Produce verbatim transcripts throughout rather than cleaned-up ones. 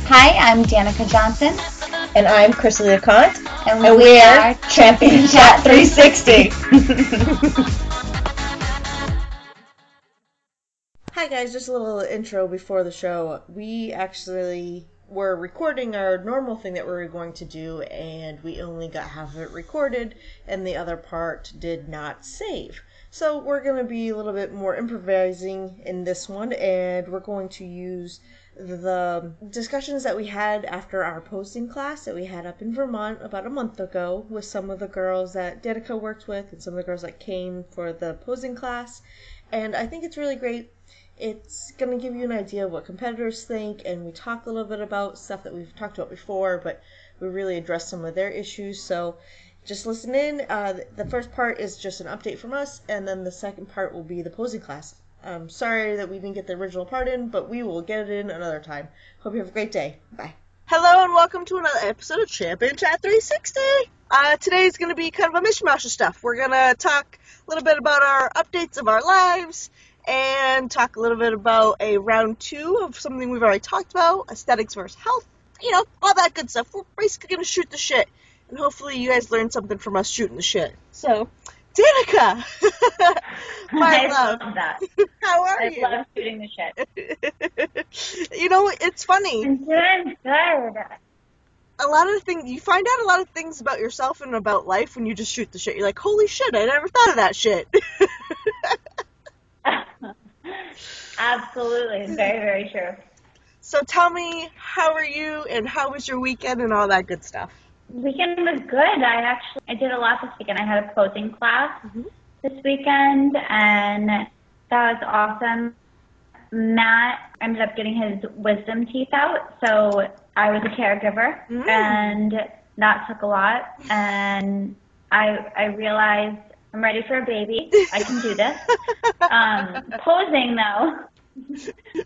Hi, I'm Danica Johnson. And I'm Chrissy LeConte. And, and we, we are Champion Chat three sixty. Hi guys, just a little intro before the show. We actually were recording our normal thing that we were going to do, and we only got half of it recorded, and the other part did not save. So we're going to be a little bit more improvising in this one, and we're going to use the discussions that we had after our posing class that we had up in Vermont about a month ago with some of the girls that Danica worked with and some of the girls that came for the posing class. And I think it's really great. It's going to give you an idea of what competitors think, and we talk a little bit about stuff that we've talked about before, but we really address some of their issues. So just listen in. Uh, the first part is just an update from us, and then the second part will be the posing class. I'm sorry that we didn't get the original part in, but we will get it in another time. Hope you have a great day. Bye. Hello and welcome to another episode of Champion Chat three sixty. Uh, today is going to be kind of a mishmash of stuff. We're going to talk a little bit about our updates of our lives and talk a little bit about a round two of something we've already talked about, aesthetics versus health, you know, all that good stuff. We're basically going to shoot the shit, and hopefully you guys learn something from us shooting the shit. So, Danica! My I love. love that. How are I you? I love shooting the shit. You know, it's funny. I'm doing good. A lot of things, you find out a lot of things about yourself and about life when you just shoot the shit. You're like, holy shit, I never thought of that shit. Absolutely. Very, very true. So tell me, how are you and how was your weekend and all that good stuff? Weekend was good. I actually, I did a lot this weekend. I had a posing class Mm-hmm. this weekend, and that was awesome. Matt ended up getting his wisdom teeth out, so I was a caregiver, Mm. and that took a lot, and I I realized I'm ready for a baby. I can do this. Um, posing, though,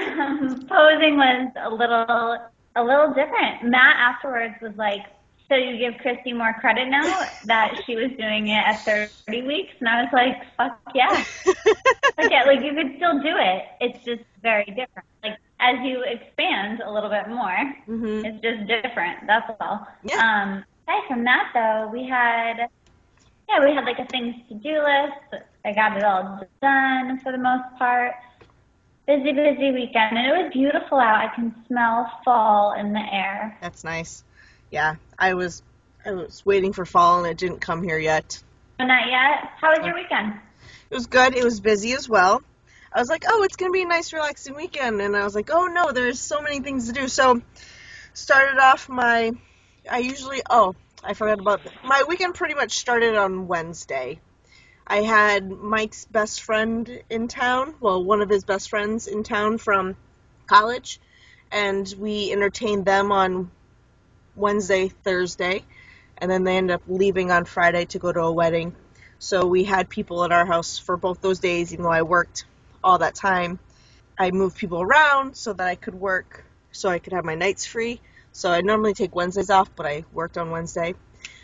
um, posing was a little a little different. Matt afterwards was like, so you give Christy more credit now that she was doing it at thirty weeks? And I was like, fuck yeah. Fuck yeah. Like, you could still do it. It's just very different. Like, as you expand a little bit more, Mm-hmm. it's just different. That's all. Yeah. Um, aside from that, though, we had, yeah, we had like a things to do list. I got it all done for the most part. Busy, busy weekend. And it was beautiful out. I can smell fall in the air. That's nice. Yeah, I was I was waiting for fall and it didn't come here yet. Oh, not yet? How was your weekend? It was good. It was busy as well. I was like, oh, it's going to be a nice relaxing weekend. And I was like, oh, no, there's so many things to do. So started off my, I usually, oh, I forgot about, my weekend pretty much started on Wednesday. I had Mike's best friend in town, well, one of his best friends in town from college, and we entertained them on Wednesday, Thursday, and then they ended up leaving on Friday to go to a wedding. So we had people at our house for both those days, even though I worked all that time. I moved people around so that I could work, so I could have my nights free. So I normally take Wednesdays off, but I worked on Wednesday.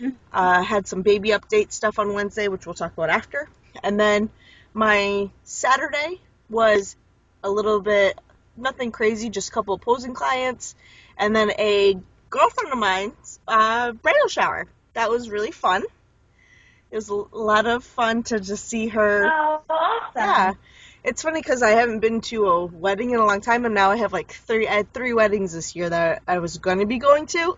I uh, had some baby update stuff on Wednesday, which we'll talk about after. And then my Saturday was a little bit, nothing crazy, just a couple of posing clients, and then a girlfriend of mine's uh, bridal shower. That was really fun. It was a lot of fun to just see her. Oh, awesome. Yeah. It's funny because I haven't been to a wedding in a long time, and now I have like three, I had three weddings this year that I was going to be going to.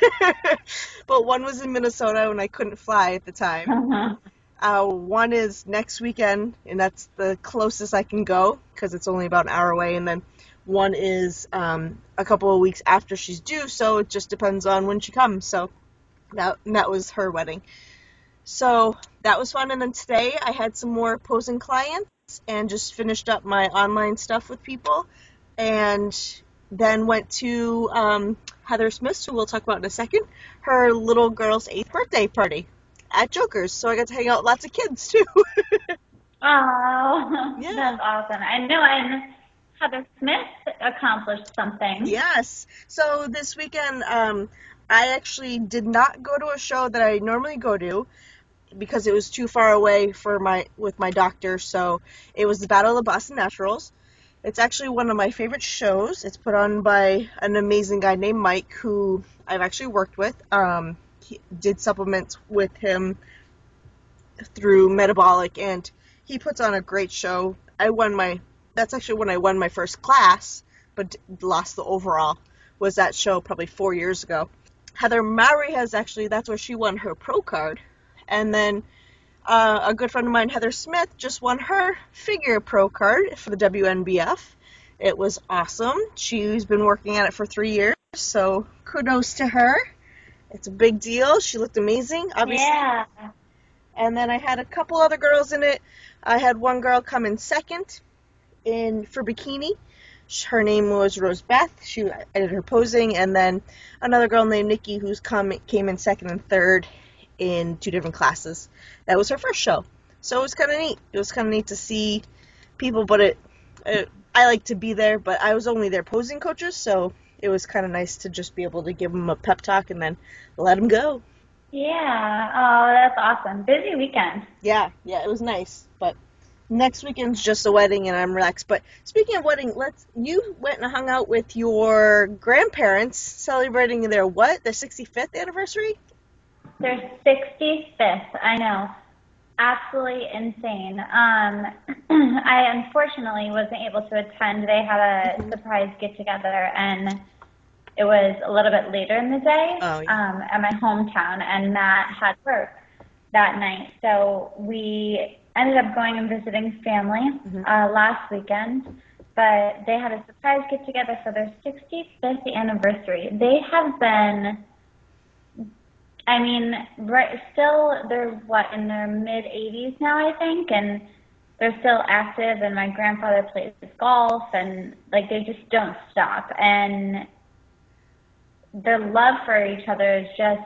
But one was in Minnesota and I couldn't fly at the time. Uh-huh. Uh, one is next weekend, and that's the closest I can go because it's only about an hour away. And then one is um, a couple of weeks after she's due, so it just depends on when she comes. So that, that was her wedding. So that was fun. And then today I had some more posing clients and just finished up my online stuff with people. And then went to um, Heather Smith's, who we'll talk about in a second, her little girl's eighth birthday party at Joker's. So I got to hang out with lots of kids, too. Oh, Yeah. That's awesome. I know, and Heather Smith accomplished something. Yes. So this weekend, um, I actually did not go to a show that I normally go to because it was too far away for my with my doctor. So it was the Battle of the Boston Naturals. It's actually one of my favorite shows. It's put on by an amazing guy named Mike, who I've actually worked with. Um, he did supplements with him through Metabolic, and he puts on a great show. I won my, that's actually when I won my first class, but lost the overall, was that show probably four years ago. Heather Mowry has actually, that's where she won her pro card. And then uh, a good friend of mine, Heather Smith, just won her figure pro card for the W N B F. It was awesome. She's been working at it for three years, so kudos to her. It's a big deal. She looked amazing, obviously. Yeah. And then I had a couple other girls in it. I had one girl come in second in for bikini. Her name was Rose Beth. She I did her posing, and then another girl named Nikki who's come came in second and third in two different classes. That was her first show, so it was kind of neat. It was kind of neat to see people, but it, it I like to be there, but I was only their posing coaches, so it was kind of nice to just be able to give them a pep talk and then let them go. Yeah. Oh, that's awesome. Busy weekend. Yeah, yeah, it was nice, but next weekend's just a wedding and I'm relaxed. But speaking of wedding, let's you went and hung out with your grandparents celebrating their what? Their sixty-fifth anniversary? Their sixty-fifth. I know. Absolutely insane. Um, I unfortunately wasn't able to attend. They had a mm-hmm. surprise get-together, and it was a little bit later in the day oh, yeah. um, at my hometown, and Matt had work that night. So we ended up going and visiting family mm-hmm. uh, last weekend, but they had a surprise get-together for their sixty-fifth anniversary. They have been, I mean, right, still, they're, what, in their mid-eighties now, I think, and they're still active, and my grandfather plays golf, and, like, they just don't stop. And their love for each other is just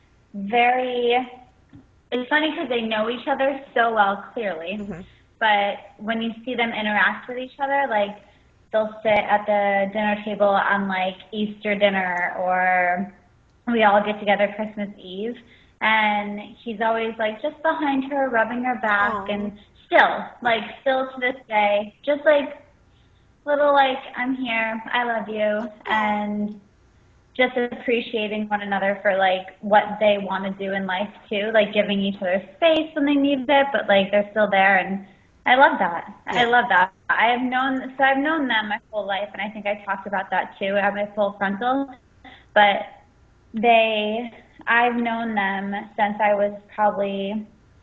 very, it's funny because they know each other so well, clearly, mm-hmm. but when you see them interact with each other, like, they'll sit at the dinner table on, like, Easter dinner, or we all get together Christmas Eve, and he's always, like, just behind her, rubbing her back, Aww. And still, like, still to this day, just, like, little, like, I'm here, I love you, and just appreciating one another for, like, what they want to do in life, too, like, giving each other space when they need it, but, like, they're still there, and I love that. Yeah. I love that. I have known, so I've known them my whole life, and I think I talked about that, too, at my full frontal, but they, I've known them since I was probably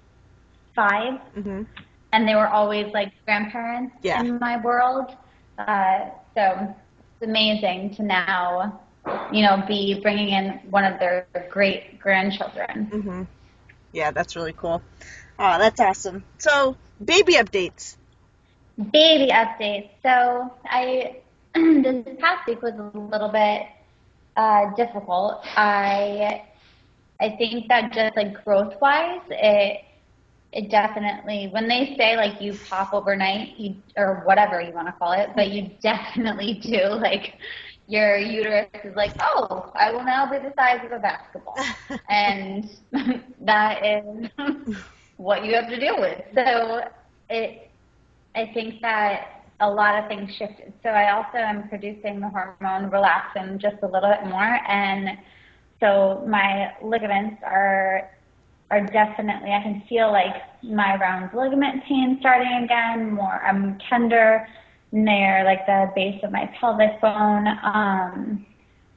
five, mm-hmm. and they were always, like, grandparents yeah. in my world, uh, so it's amazing to now, you know, be bringing in one of their great grandchildren. Mm-hmm. Yeah, that's really cool. Oh, that's awesome. So, baby updates. Baby updates. So, I, this past week was a little bit uh, difficult. I, I think that just, like, growth-wise, it, it definitely, when they say, like, you pop overnight, you, or whatever you want to call it, but you definitely do, like, your uterus is like, oh, I will now be the size of a basketball. And that is what you have to deal with. So it, I think that a lot of things shifted. So I also am producing the hormone relaxin just a little bit more. And so my ligaments are are definitely, I can feel like my round ligament pain starting again, more, I'm tender near like the base of my pelvic bone. Um,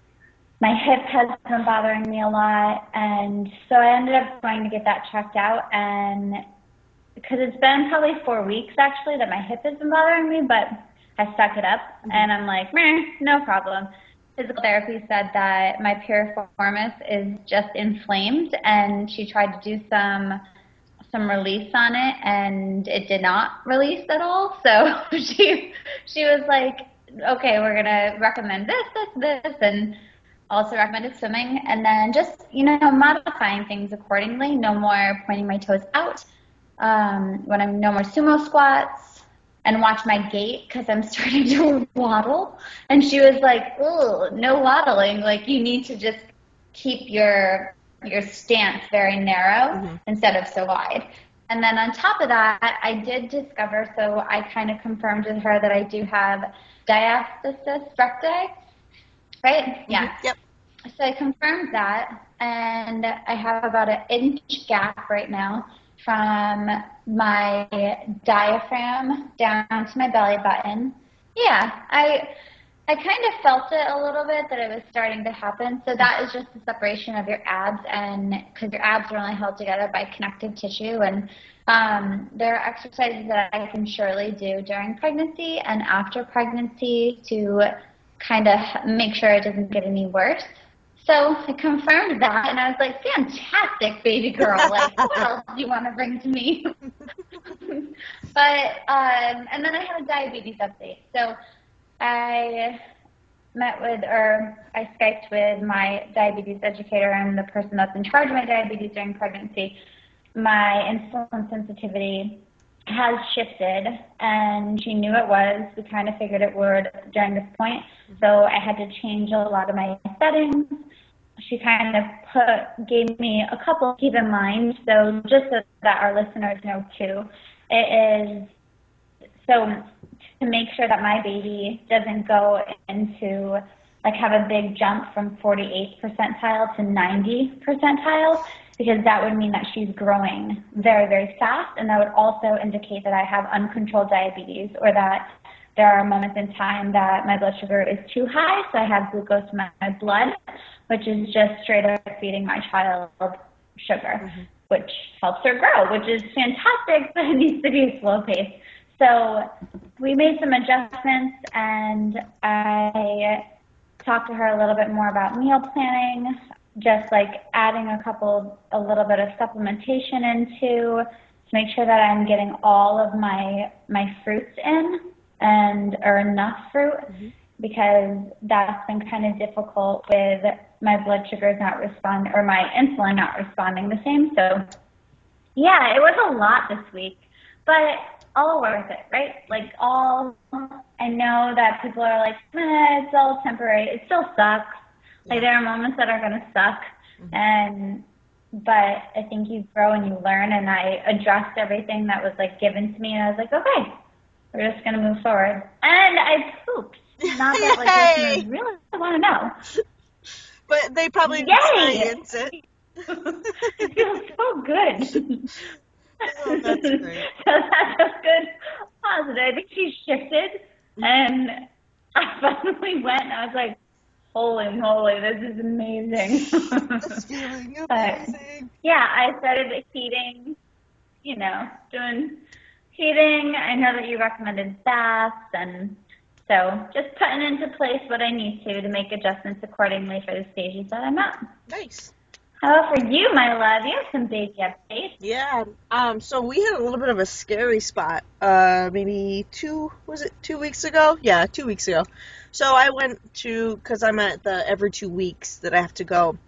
my hip has been bothering me a lot, and so I ended up going to get that checked out, and because it's been probably four weeks actually that my hip has been bothering me, but I stuck it up, mm-hmm. and I'm like, meh, no problem. Physical therapy said that my piriformis is just inflamed, and she tried to do some some release on it, and it did not release at all. So she she was like, okay, we're gonna recommend this, this, this, and also recommended swimming, and then just, you know, modifying things accordingly. No more pointing my toes out. Um, when I'm no more sumo squats, and watch my gait because I'm starting to waddle. And she was like, oh, no waddling. Like, you need to just keep your your stance very narrow mm-hmm. instead of so wide. And then on top of that, I did discover, so I kind of confirmed with her that I do have diastasis recti, right? Mm-hmm. Yeah. Yep. So I confirmed that, and I have about an inch gap right now from my diaphragm down to my belly button. Yeah, I I kind of felt it a little bit that it was starting to happen. So that is just the separation of your abs, and because your abs are only held together by connective tissue. And um, there are exercises that I can surely do during pregnancy and after pregnancy to kind of make sure it doesn't get any worse. So I confirmed that, and I was like, fantastic, baby girl. Like, what else do you want to bring to me? But, um, and then I had a diabetes update. So I met with, or I Skyped with my diabetes educator and the person that's in charge of my diabetes during pregnancy. My insulin sensitivity has shifted, and she knew it was. We kind of figured it would during this point. So I had to change a lot of my settings. She kind of put, gave me a couple to keep in mind. So just so that our listeners know too, it is, so to make sure that my baby doesn't go into, like, have a big jump from forty-eighth percentile to ninety percentile, because that would mean that she's growing very, very fast, and that would also indicate that I have uncontrolled diabetes, or that there are moments in time that my blood sugar is too high, so I have glucose in my, my blood, which is just straight up feeding my child sugar, mm-hmm. which helps her grow, which is fantastic, but it needs to be a slow pace. So we made some adjustments, and I talked to her a little bit more about meal planning, just like adding a couple, a little bit of supplementation into to make sure that I'm getting all of my my fruits in, and or enough fruit, mm-hmm. because that's been kind of difficult with my blood sugars not responding, or my insulin not responding the same. So yeah, it was a lot this week, but all worth it, right? Like, all, I know that people are like, eh, it's all temporary. It still sucks. Like, there are moments that are going to suck, mm-hmm. and but I think you grow and you learn, and I addressed everything that was, like, given to me, and I was like, okay, we're just going to move forward. And I pooped. Not that, like, listeners really want to know. But they probably Yay! experience it. It feels so good. Oh, that's great. So that's a good positive. I think she shifted, and I finally went, and I was like, holy moly, this is amazing. This feeling amazing. But, yeah, I started heating, you know, doing heating. I know that you recommended baths, and so just putting into place what I need to to make adjustments accordingly for the stages that I'm at. Nice. How about for you, my love? You have some baby updates. Yeah. Um. So we had a little bit of a scary spot. Uh, maybe two. Was it two weeks ago? Yeah, two weeks ago. So I went to, because I'm at the every two weeks that I have to go,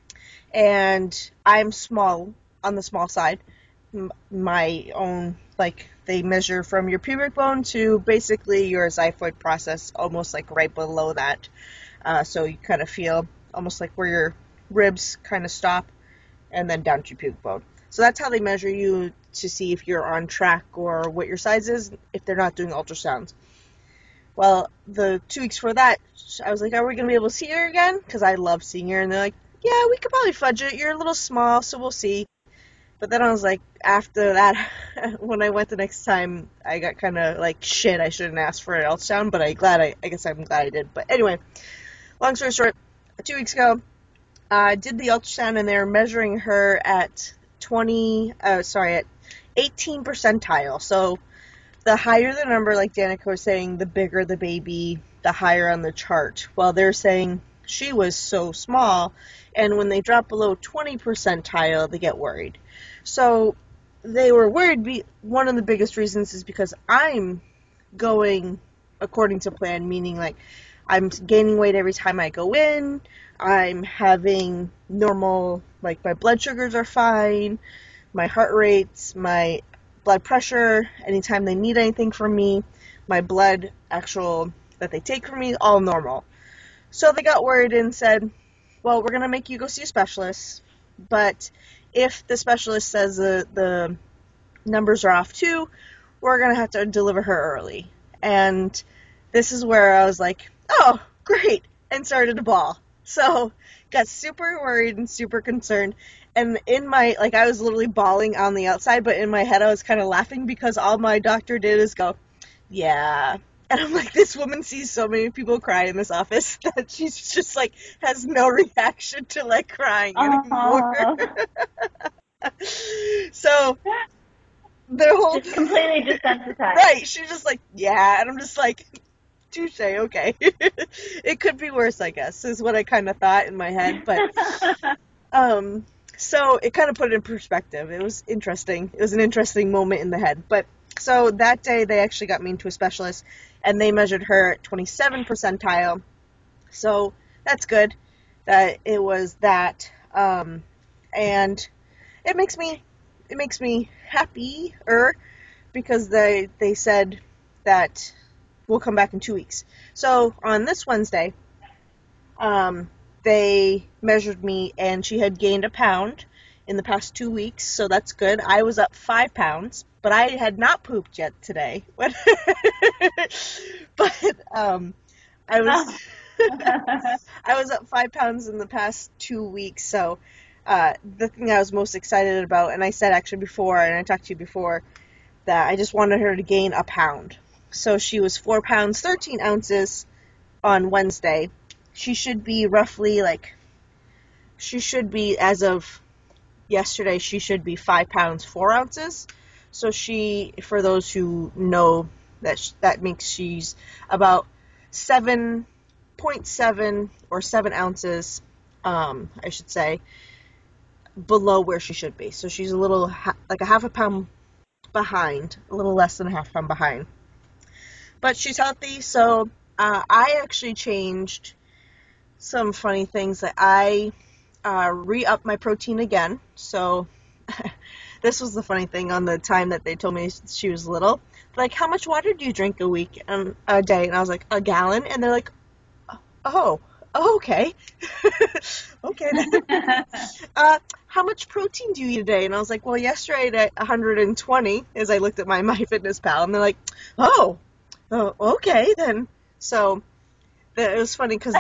and I'm small, on the small side. M- my own, like, they measure from your pubic bone to basically your xiphoid process, almost like right below that. Uh, so you kind of feel almost like where your ribs kind of stop, and then down to your pubic bone. So that's how they measure you to see if you're on track or what your size is, if they're not doing ultrasounds. Well, the two weeks for that, I was like, are we going to be able to see her again? Because I love seeing her. And they're like, yeah, we could probably fudge it. You're a little small, so we'll see. But then I was like, after that, when I went the next time, I got kind of like, shit, I shouldn't ask for an ultrasound, but I glad I, I guess I'm glad I did. But anyway, long story short, two weeks ago, I uh, did the ultrasound, and they were measuring her at twenty, uh, sorry, at eighteen percentile. So the higher the number, like Danica was saying, the bigger the baby, the higher on the chart. Well, they're saying she was so small, and when they drop below twenty percentile, they get worried. So they were worried. Be- one of the biggest reasons is because I'm going according to plan, meaning like I'm gaining weight every time I go in. I'm having normal, like my blood sugars are fine, my heart rates, my blood pressure, anytime they need anything from me, my blood actual that they take from me, all normal. So they got worried and said, well, we're going to make you go see a specialist, but if the specialist says the, the numbers are off too. We're going to have to deliver her early. And this is where I was like, oh, great, and started to bawl. So got super worried and super concerned. And in my, like, I was literally bawling on the outside, but in my head I was kind of laughing because all my doctor did is go, yeah. And I'm like, this woman sees so many people cry in this office that she's just, like, has no reaction to, like, crying anymore. So, the whole... Just completely desensitized. Right, she's just like, yeah, and I'm just like, touche, okay. It could be worse, I guess, is what I kind of thought in my head, but, um, so it kind of put it in perspective. It was interesting. It was an interesting moment in the head, but, so that day they actually got me into a specialist, and they measured her at twenty-seven percentile, so that's good that it was that, um, and it makes me, it makes me happier, because they, they said that we'll come back in two weeks. So on this Wednesday, um, they measured me, and she had gained a pound in the past two weeks, so that's good. I was up five pounds, but I had not pooped yet today. But um, I was I was up five pounds in the past two weeks. So uh, the thing I was most excited about, and I said actually before, and I talked to you before, that I just wanted her to gain a pound. So she was four pounds thirteen ounces on Wednesday. She should be roughly like, she should be, as of yesterday, she should be five pounds four ounces. So she, for those who know, that sh- that makes she's about seven point seven or seven ounces, um, I should say, below where she should be. So she's a little, ha- like a half a pound behind, a little less than a half pound behind. But she's healthy, so uh, I actually changed some funny things. That I uh, re-upped my protein again. So this was the funny thing on the time that they told me she was little. Like, how much water do you drink a week and a day? And I was like, a gallon. And they're like, oh, oh okay. Okay. uh, how much protein do you eat a day? And I was like, well, yesterday I ate at one hundred twenty as I looked at my MyFitnessPal. And they're like, oh, oh okay then. So it was funny because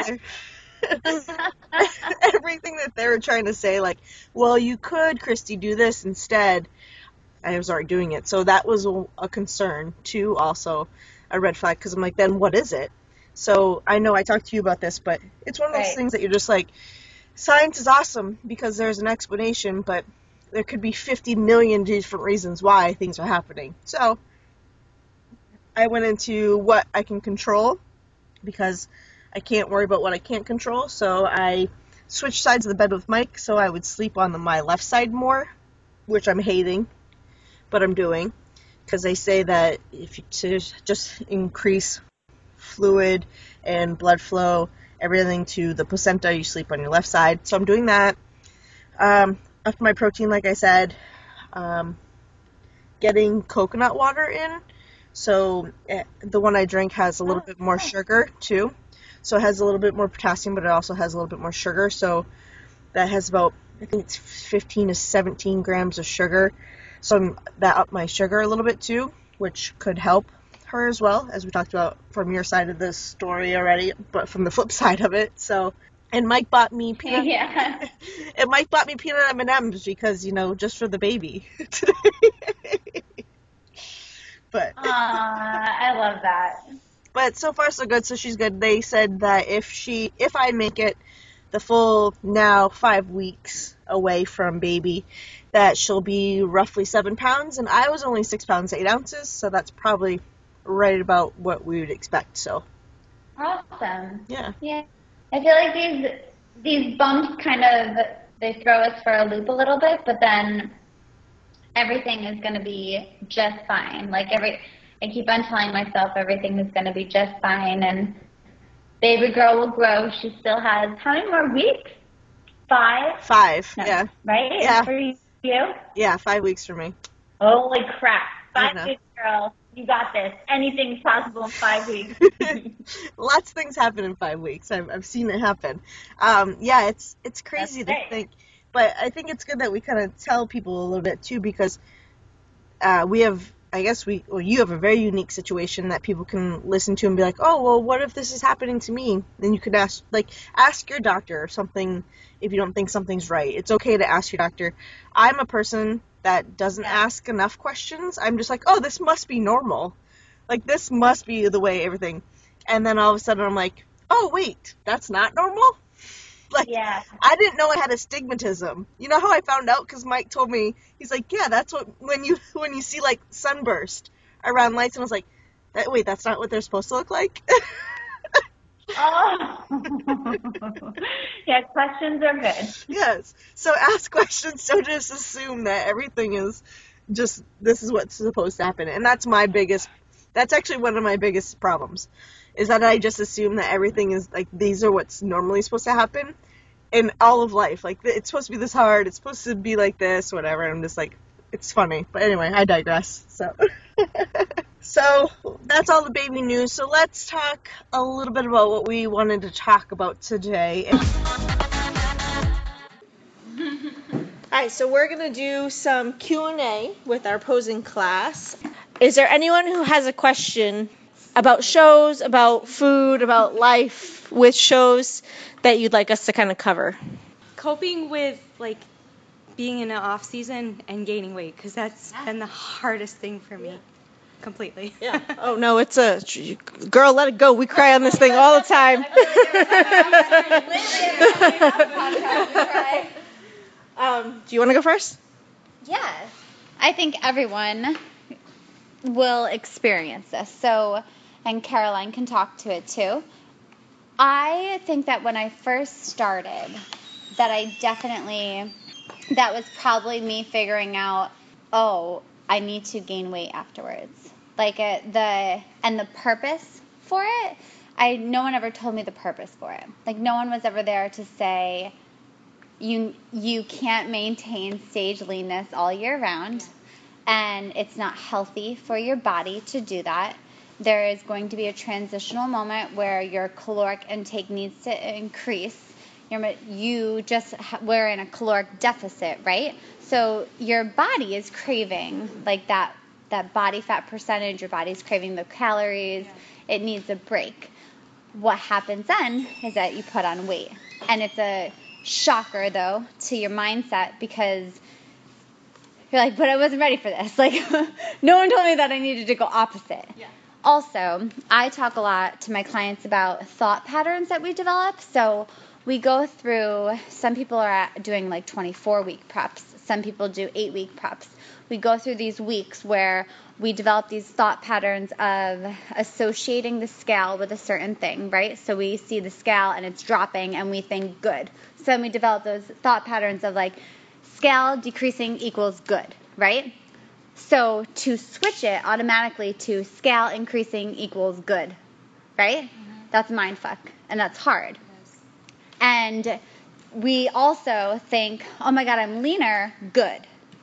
everything that they were trying to say, like, well, you could, Christy, do this instead. I was already doing it. So that was a, a concern, too, also a red flag, because I'm like, then what is it? So I know I talked to you about this, but it's one of those Right. things that you're just like, science is awesome because there's an explanation, but there could be fifty million different reasons why things are happening. So I went into what I can control, because I can't worry about what I can't control. So I switched sides of the bed with Mike, so I would sleep on the, my left side more, which I'm hating, but I'm doing, because they say that if you to just increase fluid and blood flow, everything to the placenta, you sleep on your left side. So I'm doing that. Um, after my protein, like I said, um, getting coconut water in. So eh, the one I drink has a little bit more sugar too. So it has a little bit more potassium, but it also has a little bit more sugar. So that has about, I think it's fifteen to seventeen grams of sugar. So I'm, that upped my sugar a little bit too, which could help her as well, as we talked about from your side of this story already, but from the flip side of it. So, and Mike bought me peanut. Yeah. And Mike bought me peanut M and M's because, you know, just for the baby today. But Aw, I love that. but so far so good. So she's good. They said that if she, if I make it the full now five weeks away from baby, that she'll be roughly seven pounds, and I was only six pounds eight ounces, so that's probably right about what we would expect. So Awesome. yeah, Yeah. I feel like these these bumps kind of, they throw us for a loop a little bit, but then everything is going to be just fine. Like every, I keep on telling myself everything is going to be just fine, and baby girl will grow. She still has how many more weeks? Five? five. No, Yeah, right? Yeah. For you? yeah, five weeks for me. Holy crap. I Five know. weeks, girl. You got this. Anything's possible in five weeks. Lots of things happen in five weeks. I've I've seen it happen. Um, yeah, it's it's crazy That's to right. think, but I think it's good that we kind of tell people a little bit too, because uh, we have, I guess we, well, you have a very unique situation that people can listen to and be like, oh, well, what if this is happening to me? Then you could ask, like, ask your doctor or something if you don't think something's right. It's okay to ask your doctor. I'm a person that doesn't Yeah. ask enough questions. I'm just like, oh, this must be normal. Like, this must be the way everything. And then all of a sudden I'm like, oh, wait, that's not normal? Like, Yeah. I didn't know I had astigmatism. You know how I found out? Because Mike told me, he's like, yeah, that's what, when you when you see, like, sunburst around lights, and I was like, that, wait, that's not what they're supposed to look like? Oh. Yeah, questions are good. Yes. So ask questions, don't just assume that everything is just, this is what's supposed to happen. And that's my biggest, that's actually one of my biggest problems, is that I just assume that everything is, like, these are what's normally supposed to happen in all of life. Like, it's supposed to be this hard, it's supposed to be like this, whatever. And I'm just like, it's funny. But anyway, I digress. So, so that's all the baby news. So let's talk a little bit about what we wanted to talk about today. Alright, so we're going to do some Q and A with our posing class. Is there anyone who has a question about shows, about food, about life with shows that you'd like us to kind of cover? Coping with, like, being in an off season and gaining weight, because that's been the hardest thing for me. Completely. Yeah. Oh, no, it's a... Girl, let it go. We cry on this thing all the time. um, do you want to go first? Yes. I think everyone will experience this. So, and Caroline can talk to it too. I think that when I first started, that I definitely, that was probably me figuring out, oh, I need to gain weight afterwards. Like uh, the, and the purpose for it, I, no one ever told me the purpose for it. Like no one was ever there to say, you, you can't maintain stage leanness all year round, and it's not healthy for your body to do that. There is going to be a transitional moment where your caloric intake needs to increase. You're, you just we're in a caloric deficit, right? So your body is craving like that that body fat percentage. Your body's craving the calories. Yeah. It needs a break. What happens then is that you put on weight, and it's a shocker though to your mindset because you're like, but I wasn't ready for this. Like, no one told me that I needed to go opposite. Yeah. Also, I talk a lot to my clients about thought patterns that we develop. So we go through, some people are at doing like twenty-four week preps. Some people do eight week preps. We go through these weeks where we develop these thought patterns of associating the scale with a certain thing, right? So we see the scale and it's dropping and we think good. So then we develop those thought patterns of like scale decreasing equals good, right? So to switch it automatically to scale increasing equals good, right? Mm-hmm. That's mindfuck, and that's hard. Yes. And we also think, oh my God, I'm leaner, good.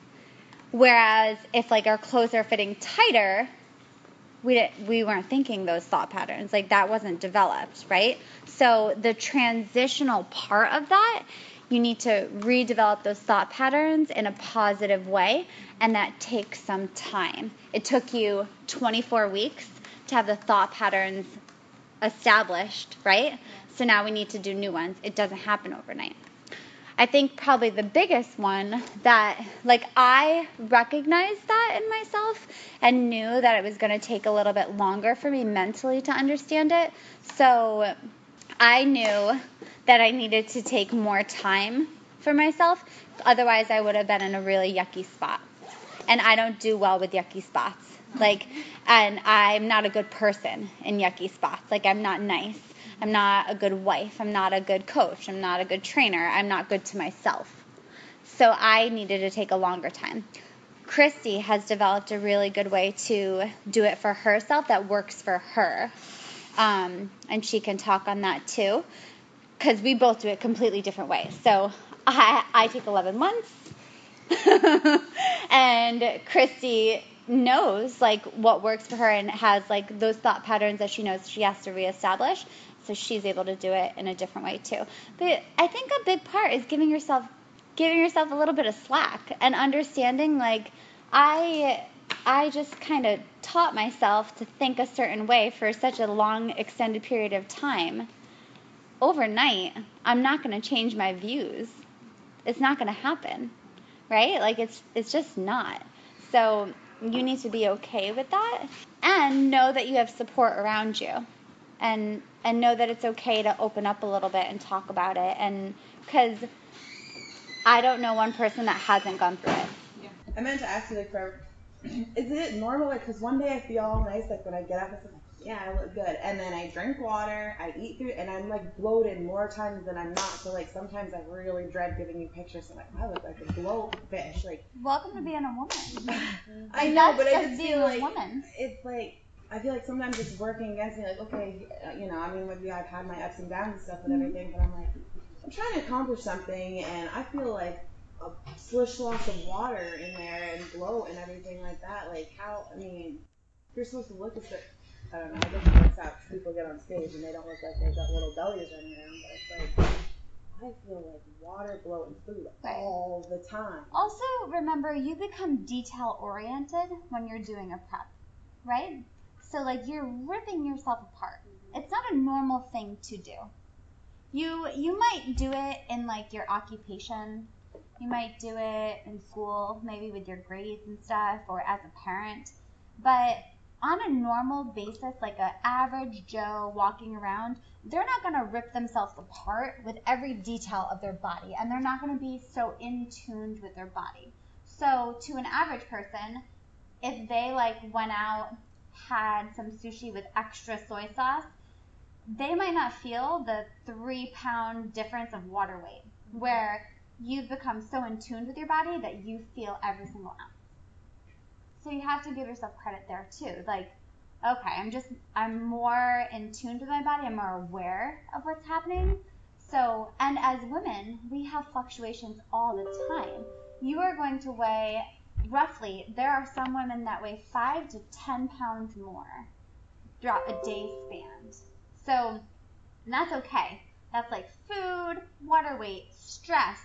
Whereas if like our clothes are fitting tighter, we didn't, we weren't thinking those thought patterns. Like that wasn't developed, right? So the transitional part of that, you need to redevelop those thought patterns in a positive way, and that takes some time. It took you twenty-four weeks to have the thought patterns established, right? Yeah. So now we need to do new ones. It doesn't happen overnight. I think probably the biggest one that, like, I recognized that in myself and knew that it was going to take a little bit longer for me mentally to understand it. So I knew that I needed to take more time for myself. Otherwise, I would have been in a really yucky spot. And I don't do well with yucky spots. Like, and I'm not a good person in yucky spots. Like, I'm not nice. I'm not a good wife. I'm not a good coach. I'm not a good trainer. I'm not good to myself. So I needed to take a longer time. Christy has developed a really good way to do it for herself that works for her. Um, and she can talk on that too, because we both do it completely different ways. So I, I take eleven months, and Christy knows like what works for her and has like those thought patterns that she knows she has to reestablish. So she's able to do it in a different way too. But I think a big part is giving yourself giving yourself a little bit of slack and understanding like I I just kind of taught myself to think a certain way for such a long, extended period of time. Overnight, I'm not going to change my views. It's not going to happen, right? Like, it's it's just not. So you need to be okay with that and know that you have support around you, and and know that it's okay to open up a little bit and talk about it. And because I don't know one person that hasn't gone through it. Yeah. I meant to ask you, like, for, is it normal? Like, because one day I feel all nice, like when I get up, it's like, yeah, I look good. And then I drink water, I eat food, and I'm like bloated more times than I'm not. So like sometimes I really dread giving you pictures. I'm like, I look like a blowfish. Like, welcome to being a woman. I know, but I just just being feel a like woman. it's like I feel like sometimes it's working against me. Like, okay, uh, you know, I mean, maybe I've had my ups and downs and stuff with everything, but I'm like, I'm trying to accomplish something, and I feel like a slish slosh of water in there and bloat and everything like that. Like, how? I mean, you're supposed to look a certain. I don't know. I guess that's how people get on stage and they don't look like they've got little bellies running around. But it's like, I feel like water, bloat, and food Right. all the time. Also, remember, you become detail oriented when you're doing a prep, right? So, like, you're ripping yourself apart. It's not a normal thing to do. You you might do it in, like, your occupation. You might do it in school, maybe with your grades and stuff, or as a parent. But on a normal basis, like an average Joe walking around, they're not going to rip themselves apart with every detail of their body, and they're not going to be so in tuned with their body. So to an average person, if they like went out, had some sushi with extra soy sauce, they might not feel the three pound difference of water weight, where you've become so in tune with your body that you feel every single ounce. So you have to give yourself credit there too. Like, okay, I'm just, I'm more in tune with my body. I'm more aware of what's happening. So, and as women, we have fluctuations all the time. You are going to weigh roughly, there are some women that weigh five to ten pounds more throughout a day span. So, and that's okay. That's like food, water weight, stress.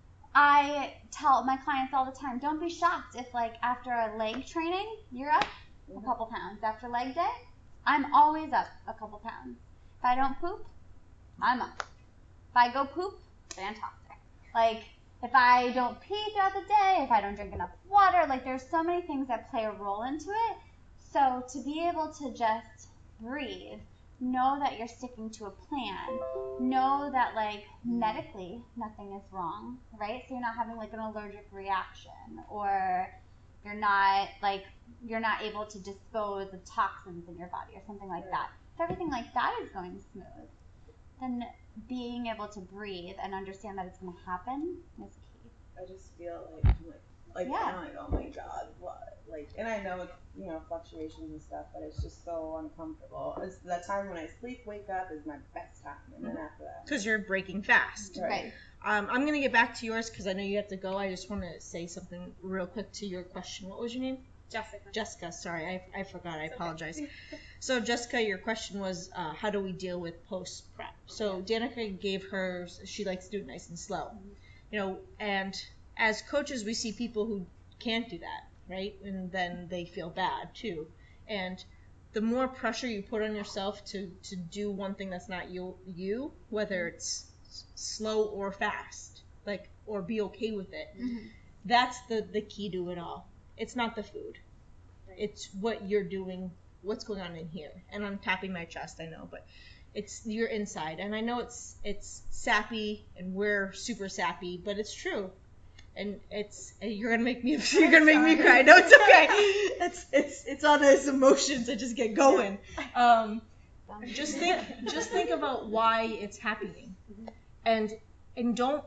I tell my clients all the time, don't be shocked if, like, after a leg training, you're up a couple pounds. After leg day, I'm always up a couple pounds. If I don't poop, I'm up. If I go poop, fantastic. Like, if I don't pee throughout the day, if I don't drink enough water, like, there's so many things that play a role into it. So to be able to just breathe, know that you're sticking to a plan, know that, like, medically nothing is wrong, right? So you're not having, like, an allergic reaction, or you're not, like, you're not able to dispose of toxins in your body or something like that. If everything like that is going smooth, then being able to breathe and understand that it's going to happen is key. I just feel like, I'm like, like, Yeah. I'm like, oh my God, what? Like, and I know it's, you know, fluctuations and stuff, but it's just so uncomfortable. It's that time when I sleep, wake up is my best time, and then after that. Because you're breaking fast. Right. Right. Um, I'm going to get back to yours because I know you have to go. I just want to say something real quick to your question. What was your name? Jessica. Jessica. Sorry, I, I forgot. I apologize. So, Jessica, your question was, uh, how do we deal with post-prep? So, Danica gave hers. She likes to do it nice and slow. You know, and as coaches, we see people who can't do that, right? And then they feel bad, too. And the more pressure you put on yourself to, to do one thing that's not you, you, whether it's slow or fast, like, or be okay with it, Mm-hmm. that's the, the key to it all. It's not the food. It's what you're doing, what's going on in here. And I'm tapping my chest, I know, but it's your inside. And I know it's it's sappy, and we're super sappy, but it's true. And it's you're gonna make me you're gonna make me cry. No, it's okay. It's it's it's all those emotions that just get going. Um, just think just think about why it's happening, and and don't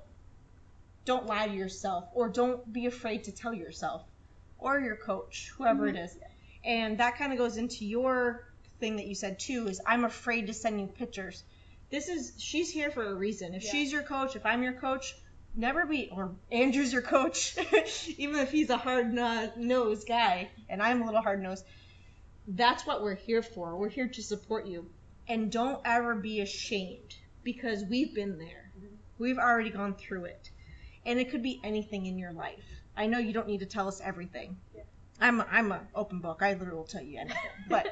don't lie to yourself, or don't be afraid to tell yourself, or your coach, whoever it is. And that kind of goes into your thing that you said too, is I'm afraid to send you pictures. This is, she's here for a reason. If Yeah. she's your coach, if I'm your coach, never be, or Andrew's your coach, even if he's a hard-nosed guy, and I'm a little hard-nosed, that's what we're here for. We're here to support you. And don't ever be ashamed, because we've been there. We've already gone through it. And it could be anything in your life. I know you don't need to tell us everything. Yeah. I'm a, I'm an open book. I literally will tell you anything. But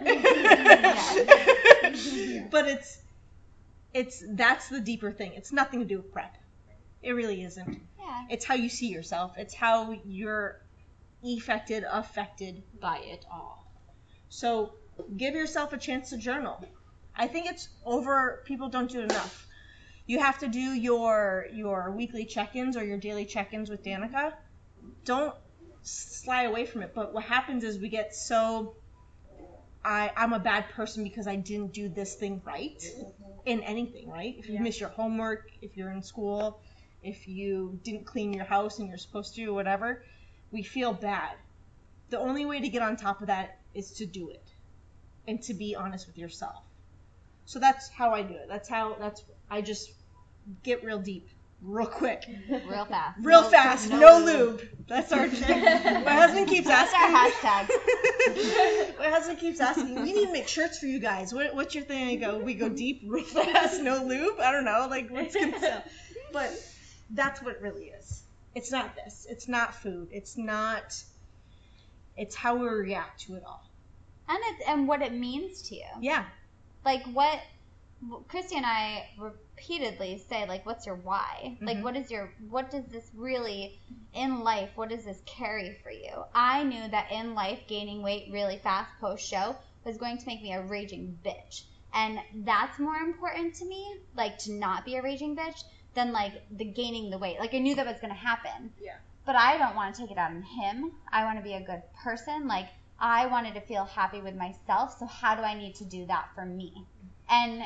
but it's it's that's the deeper thing. It's nothing to do with prep. It really isn't. Yeah. It's how you see yourself. It's how you're affected affected by it all. So give yourself a chance to journal. I think it's over. People don't do it enough. You have to do your your weekly check-ins or your daily check-ins with Danica. Don't slide away from it. But what happens is we get so I I'm a bad person because I didn't do this thing right in anything, right? If you yeah. miss your homework, if you're in school, if you didn't clean your house and you're supposed to or whatever, we feel bad. The only way to get on top of that is to do it and to be honest with yourself. So that's how I do it. That's how that's I just get real deep. Real quick. Real fast. Real no, fast. No, no lube. lube. That's our My husband keeps That's asking. That's our hashtag. My husband keeps asking, we need to make shirts for you guys. What, what's your thing? I go, we go deep, real fast, no lube? I don't know. Like, what's going to sell? But that's what it really is. It's not this. It's not food. It's not, it's how we react to it all. And it's, and what it means to you. Yeah. Like, what, Christy and I repeatedly say, like, what's your why? Mm-hmm. Like, what is your, what does this really, in life, what does this carry for you? I knew that in life, gaining weight really fast post-show was going to make me a raging bitch. And that's more important to me, like, to not be a raging bitch, than, like, the gaining the weight. Like, I knew that was going to happen. Yeah. But I don't want to take it out on him. I want to be a good person. Like, I wanted to feel happy with myself, so how do I need to do that for me? And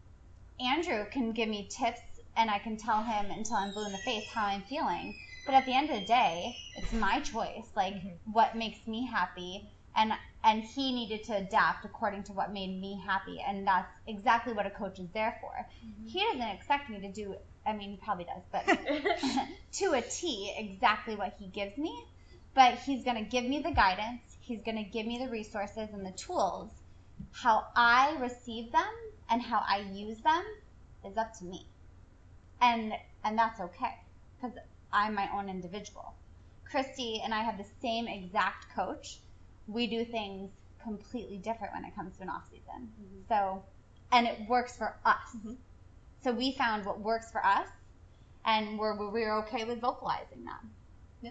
Andrew can give me tips, and I can tell him until I'm blue in the face how I'm feeling. But at the end of the day, it's my choice, like, mm-hmm. what makes me happy. And and he needed to adapt according to what made me happy. And that's exactly what a coach is there for. Mm-hmm. He doesn't expect me to do, I mean, he probably does, but to a T, exactly what he gives me. But he's going to give me the guidance. He's going to give me the resources and the tools. How I receive them and how I use them is up to me. And and that's okay, because I'm my own individual. Christy and I have the same exact coach. We do things completely different when it comes to an off season. Mm-hmm. So, and it works for us. Mm-hmm. So we found what works for us, and we're we're okay with vocalizing that. Yeah.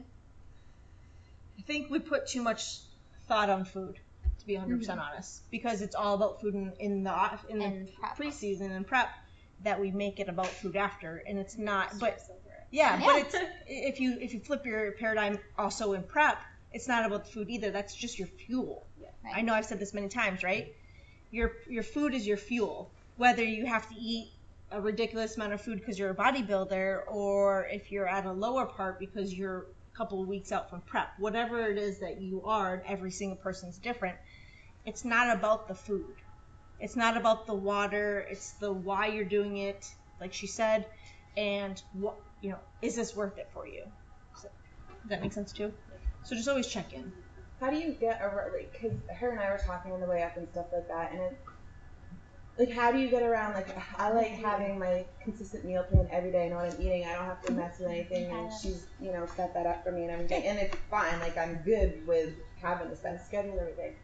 I think we put too much thought on food, to be one hundred percent mm-hmm. honest, because it's all about food in, in the in the and preseason and prep, that we make it about food after, and it's not. But yeah, yeah, but it's if you if you flip your paradigm also in prep, it's not about the food either. That's just your fuel. Yeah, right. I know I've said this many times, right? Your your food is your fuel. Whether you have to eat a ridiculous amount of food because you're a bodybuilder, or if you're at a lower part because you're a couple of weeks out from prep, whatever it is that you are, and every single person's different. It's not about the food. It's not about the water. It's the why you're doing it, like she said, and what you know. Is this worth it for you? So, does that make sense too? So just always check in. How do you get around, like, because her and I were talking on the way up and stuff like that, and it, like, how do you get around, like, I like having my consistent meal plan every day, I know what I'm eating, I don't have to mess with anything, and she's, you know, set that up for me and everything, and it's fine, like, I'm good with having a set schedule and everything.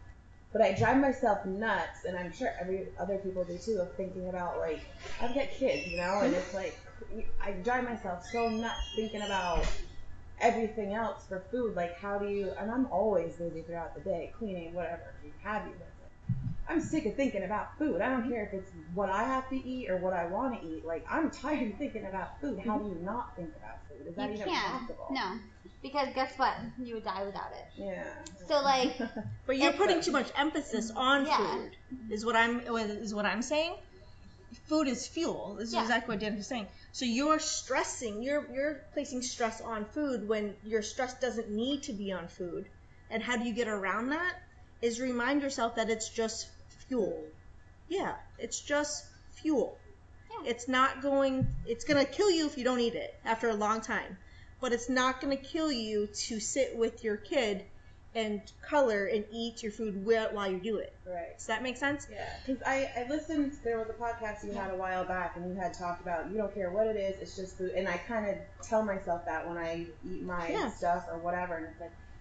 But I drive myself nuts, and I'm sure every other people do too, of thinking about, like, I've got kids, you know, and it's like, I drive myself so nuts thinking about everything else for food. Like, how do you, and I'm always busy throughout the day, cleaning, whatever, you have you with it. I'm sick of thinking about food. I don't care if it's what I have to eat or what I want to eat. Like, I'm tired of thinking about food. How do you not think about food? Is that you even can't. possible? No. Because guess what? You would die without it. Yeah. So, like, but you're putting too much emphasis on yeah. food. Is what I'm is what I'm saying. Food is fuel. This is yeah. exactly what Dan was saying. So you're stressing. You're you're placing stress on food when your stress doesn't need to be on food. And how do you get around that? Is remind yourself that it's just fuel. Yeah, it's just fuel. Yeah. It's not going. It's gonna kill you if you don't eat it after a long time. But it's not going to kill you to sit with your kid and color and eat your food while you do it. Right. Does that make sense? Yeah. Because I, I listened, there was a podcast you had a while back, and you had talked about, you don't care what it is, it's just food. And I kind of tell myself that when I eat my yeah. stuff or whatever. And it's like,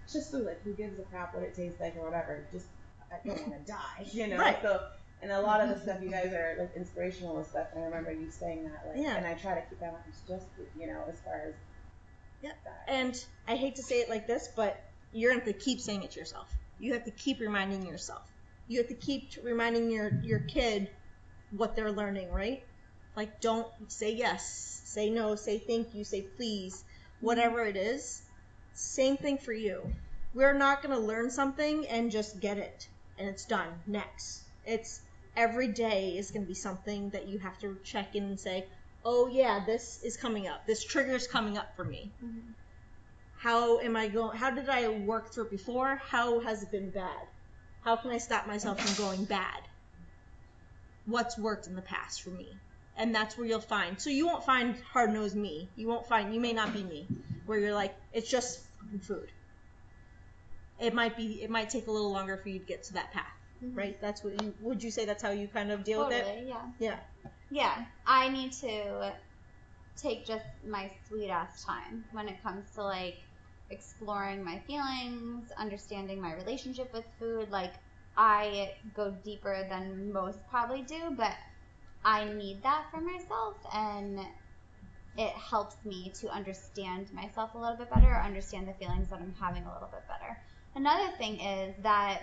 it's just food. Like, who gives a crap what it tastes like or whatever? Just, I don't want to die, you know? Right. So, and a lot of the stuff you guys are, like, inspirational and stuff, and I remember you saying that, like, Yeah. and I try to keep that on. It's just, you know, as far as Yeah. that. And I hate to say it like this, but you're going to have to keep saying it to yourself. You have to keep reminding yourself. You have to keep reminding your, your kid what they're learning, right? Like, don't say yes, say no, say thank you, say please, whatever it is. Same thing for you. We're not going to learn something and just get it and it's done. Next. It's every day is going to be something that you have to check in and say, oh yeah, this is coming up. This trigger is coming up for me. Mm-hmm. How am I going? How did I work through it before? How has it been bad? How can I stop myself from going bad? What's worked in the past for me? And that's where you'll find. So you won't find hard-nosed me. You won't find, you may not be me, where you're like, it's just fucking food. It might be, it might take a little longer for you to get to that path, Mm-hmm. right? That's what you, would you say that's how you kind of deal Totally, with it? yeah. Yeah. Yeah, I need to take just my sweet ass time when it comes to like exploring my feelings, understanding my relationship with food. Like, I go deeper than most probably do, but I need that for myself, and it helps me to understand myself a little bit better, or understand the feelings that I'm having a little bit better. Another thing is that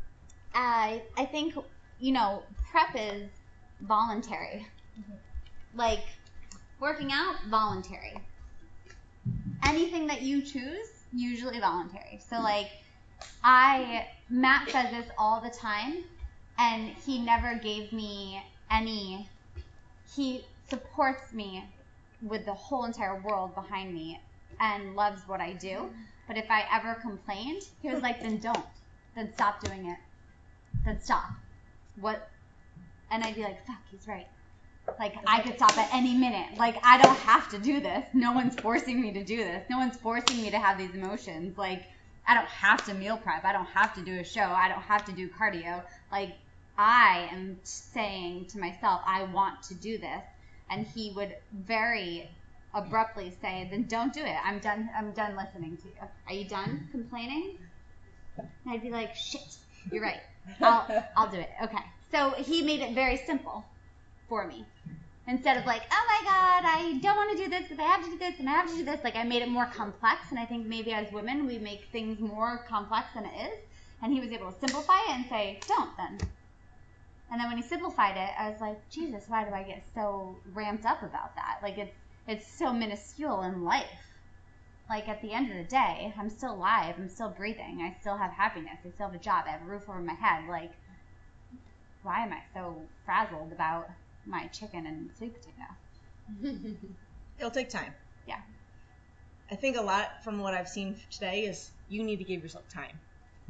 I I think, you know, prep is voluntary. Like, working out, voluntary. Anything that you choose, usually voluntary. So, like, I, Matt says this all the time, and he never gave me any, he supports me with the whole entire world behind me and loves what I do. But if I ever complained, he was like, then don't. Then stop doing it. Then stop. What? And I'd be like, fuck, he's right. Like, I could stop at any minute. Like, I don't have to do this. No one's forcing me to do this. No one's forcing me to have these emotions. Like, I don't have to meal prep. I don't have to do a show. I don't have to do cardio. Like, I am saying to myself, I want to do this. And he would very abruptly say, then don't do it. I'm done. I'm done listening to you. Are you done complaining? And I'd be like, shit, you're right. I'll, I'll do it. Okay. So he made it very simple for me. Instead of like, oh my God, I don't want to do this because I have to do this and I have to do this. Like, I made it more complex. And I think maybe as women, we make things more complex than it is. And he was able to simplify it and say, don't then. And then when he simplified it, I was like, Jesus, why do I get so ramped up about that? Like, it's it's so minuscule in life. Like, at the end of the day, I'm still alive. I'm still breathing. I still have happiness. I still have a job. I have a roof over my head. Like, why am I so frazzled about my chicken and sweet potato? It'll take time. Yeah. I think a lot from what I've seen today is you need to give yourself time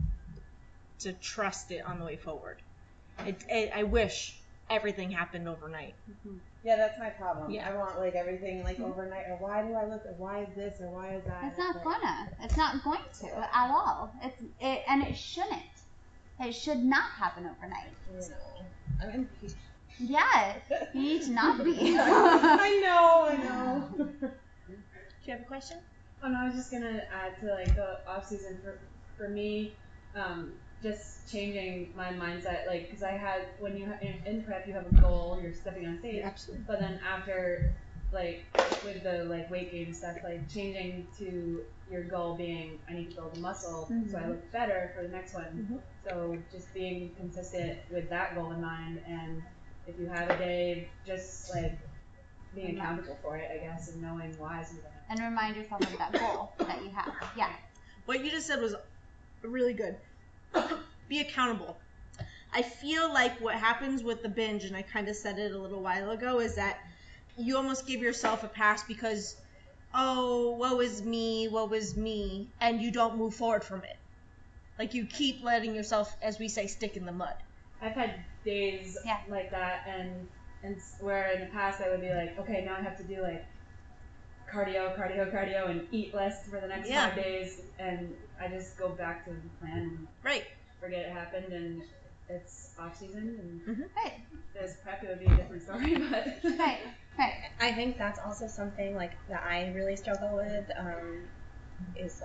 to trust it on the way forward. It, it, I wish everything happened overnight. Yeah, that's my problem. Yeah. I want like everything like overnight, or why do I look, or why is this, or why is that? It's not like, gonna. It's not going to at all. It's it, and it shouldn't. It should not happen overnight. You know, I'm impatient. Yeah, you need to not be. I know, I know. Do you have a question? Oh no, I was just gonna add to like the off season for for me, um, just changing my mindset. Like, because I had when you ha- in, in prep you have a goal, you're stepping on stage. Absolutely. But then after, like with the like weight gain stuff, like changing to your goal being I need to build muscle so I look better for the next one. Mm-hmm. So just being consistent with that goal in mind, and if you have a day, just like being accountable for it, I guess, and knowing why something happens. And remind yourself of that goal that you have. Yeah. What you just said was really good. Be accountable. I feel like what happens with the binge, and I kind of said it a little while ago, is that you almost give yourself a pass because, oh, woe is me, woe is me, and you don't move forward from it. Like, you keep letting yourself, as we say, stick in the mud. I've had days Yeah. like that, and and s- where in the past I would be like, okay, now I have to do like cardio, cardio, cardio, and eat less for the next Yeah. five days, and I just go back to the plan and Right. forget it happened, and it's off season, and Right. this prep it would be a different story, but Right. Right. I think that's also something like that I really struggle with, um, is like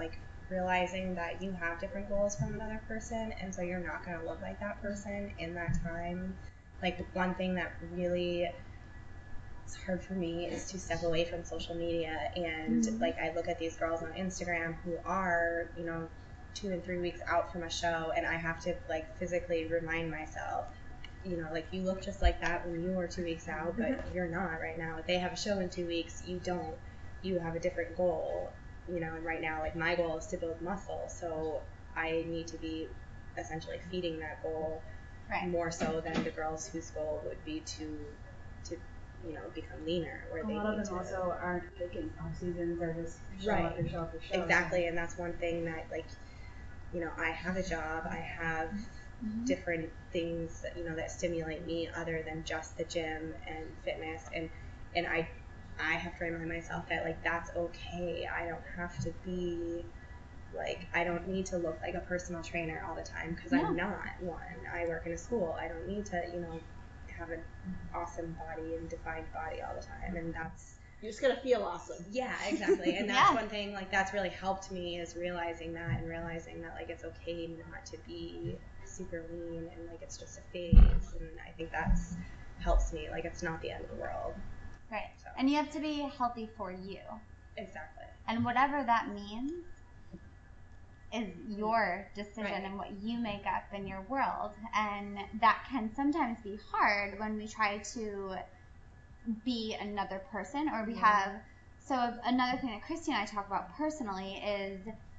realizing that you have different goals from another person, and so you're not going to look like that person in that time. Like, one thing that really is hard for me is to step away from social media, and mm-hmm. like, I look at these girls on Instagram who are, you know, two and three weeks out from a show, and I have to, like, physically remind myself, you know, like, you look just like that when you were two weeks out, but mm-hmm. you're not right now. If they have a show in two weeks, you don't. You have a different goal, you know, and right now, like, my goal is to build muscle, so I need to be essentially feeding that goal right. more so than the girls whose goal would be to, to you know, become leaner. Where a they lot of them to, also aren't picking off seasons, they're just show right. after show after show. Exactly, and that's one thing that, like, you know, I have a job, I have mm-hmm. different things that, you know, that stimulate me other than just the gym and fitness, and and I I have to remind myself that, like, that's okay. I don't have to be, like, I don't need to look like a personal trainer all the time, because no. I'm not one. I work in a school. I don't need to, you know, have an awesome body and defined body all the time, and that's... You're just going to feel awesome. Yeah, exactly, and that's yeah. one thing, like, that's really helped me, is realizing that, and realizing that, like, it's okay not to be super lean, and, like, it's just a phase, and I think that's helps me. Like, it's not the end of the world. Right. So. And you have to be healthy for you. Exactly. And whatever that means is your decision right. and what you make up in your world. And that can sometimes be hard when we try to be another person, or we yeah. have... So another thing that Christy and I talk about personally is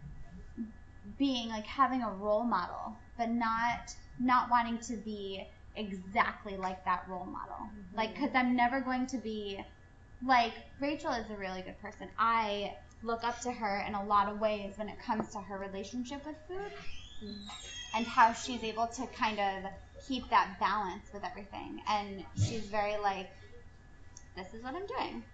being, like, having a role model, but not not wanting to be exactly like that role model. Mm-hmm. Like, because I'm never going to be, like, Rachel is a really good person. I look up to her in a lot of ways when it comes to her relationship with food mm-hmm. and how she's able to kind of keep that balance with everything. And she's very like, this is what I'm doing.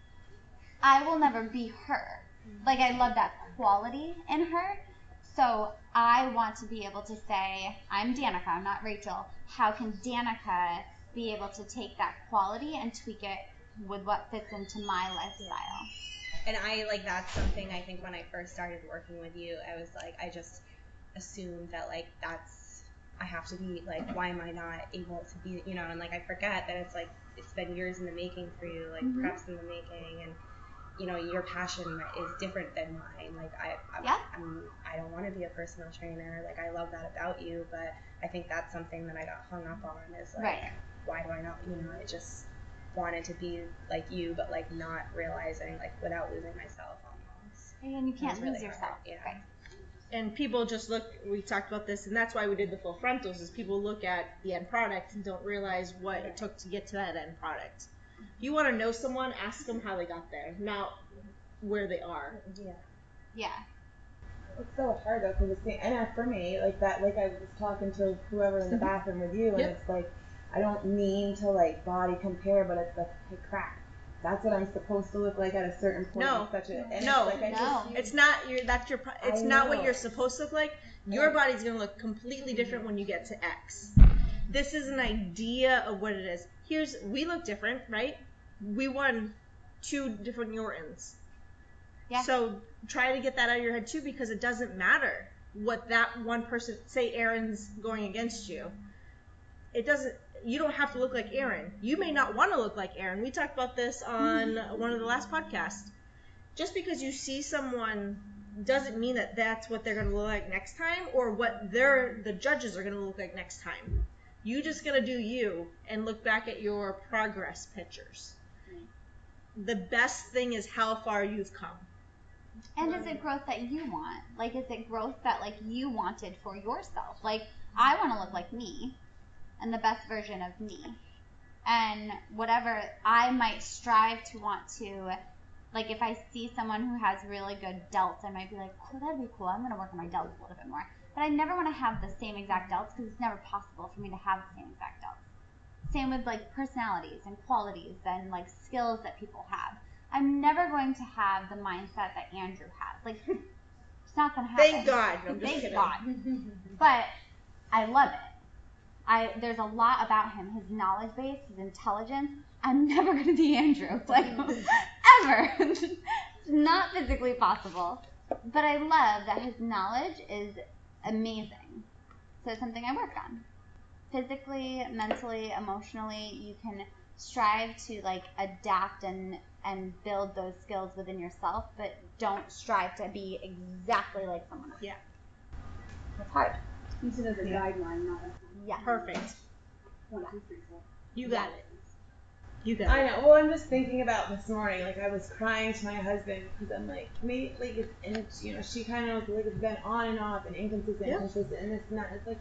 I will never be her. Mm-hmm. Like, I love that quality in her. So I want to be able to say, I'm Danica, I'm not Rachel. How can Danica be able to take that quality and tweak it with what fits into my lifestyle? And I, like, that's something I think when I first started working with you, I was like, I just assumed that, like, that's, I have to be, like, why am I not able to be, you know, and, like, I forget that it's, like, it's been years in the making for you, like, mm-hmm. preps in the making, and, you know, your passion is different than mine. Like, I, I, yeah. I'm, I don't want to be a personal trainer. Like, I love that about you, but I think that's something that I got hung up on is, like, right. why do I not, you know, I just wanted to be like you, but, like, not realizing, like, without losing myself almost. And you can't lose really yourself. Hard, yeah. Right. And people just look, we talked about this, and that's why we did the full frontals, is people look at the end product and don't realize what it took to get to that end product. If you want to know someone, ask them how they got there, not where they are. Yeah. Yeah. It's so hard, though, because it's, and for me, like that, like I was talking to whoever in the bathroom with you, and yep. it's like, I don't mean to, like, body compare, but it's like, hey, crap. That's what I'm supposed to look like at a certain point. No, such a, and no, it's, like, I no. just, it's not your. That's your. It's I not know. what you're supposed to look like. Your body's gonna look completely different when you get to X. This is an idea of what it is. Here's we look different, right? We won two different Yortons. Yeah. So try to get that out of your head too, because it doesn't matter what that one person. Say Erin's going against you. It doesn't. You don't have to look like Erin. You may not want to look like Erin. We talked about this on one of the last podcasts. Just because you see someone doesn't mean that that's what they're going to look like next time, or what they're, the judges are going to look like next time. You just got to do you and look back at your progress pictures. The best thing is how far you've come. And is it growth that you want? Like, is it growth that, like, you wanted for yourself? Like, I want to look like me. And the best version of me. And whatever, I might strive to want to, like, if I see someone who has really good delts, I might be like, oh, that'd be cool. I'm going to work on my delts a little bit more. But I never want to have the same exact delts, because it's never possible for me to have the same exact delts. Same with, like, personalities and qualities and, like, skills that people have. I'm never going to have the mindset that Andrew has. Like, it's not going to happen. Thank God. I'm just Thank kidding. God. But I love it. I, there's a lot about him, his knowledge base, his intelligence. I'm never going to be Andrew, like, ever. It's not physically possible. but I love that his knowledge is amazing. So it's something I work on. Physically, mentally, emotionally, you can strive to like adapt and and build those skills within yourself, but don't strive to be exactly like someone else. Yeah. It's hard. Use it as a guideline, not a Yeah. Perfect. one, two, three, four. You got it. You got I it. know. Well, I'm just thinking about this morning. Like, I was crying to my husband because I'm like, maybe, like, it's, and you know, she kind of was like, it's been on and off and inconsistent, Yeah. inconsistent, and this and that. It's like,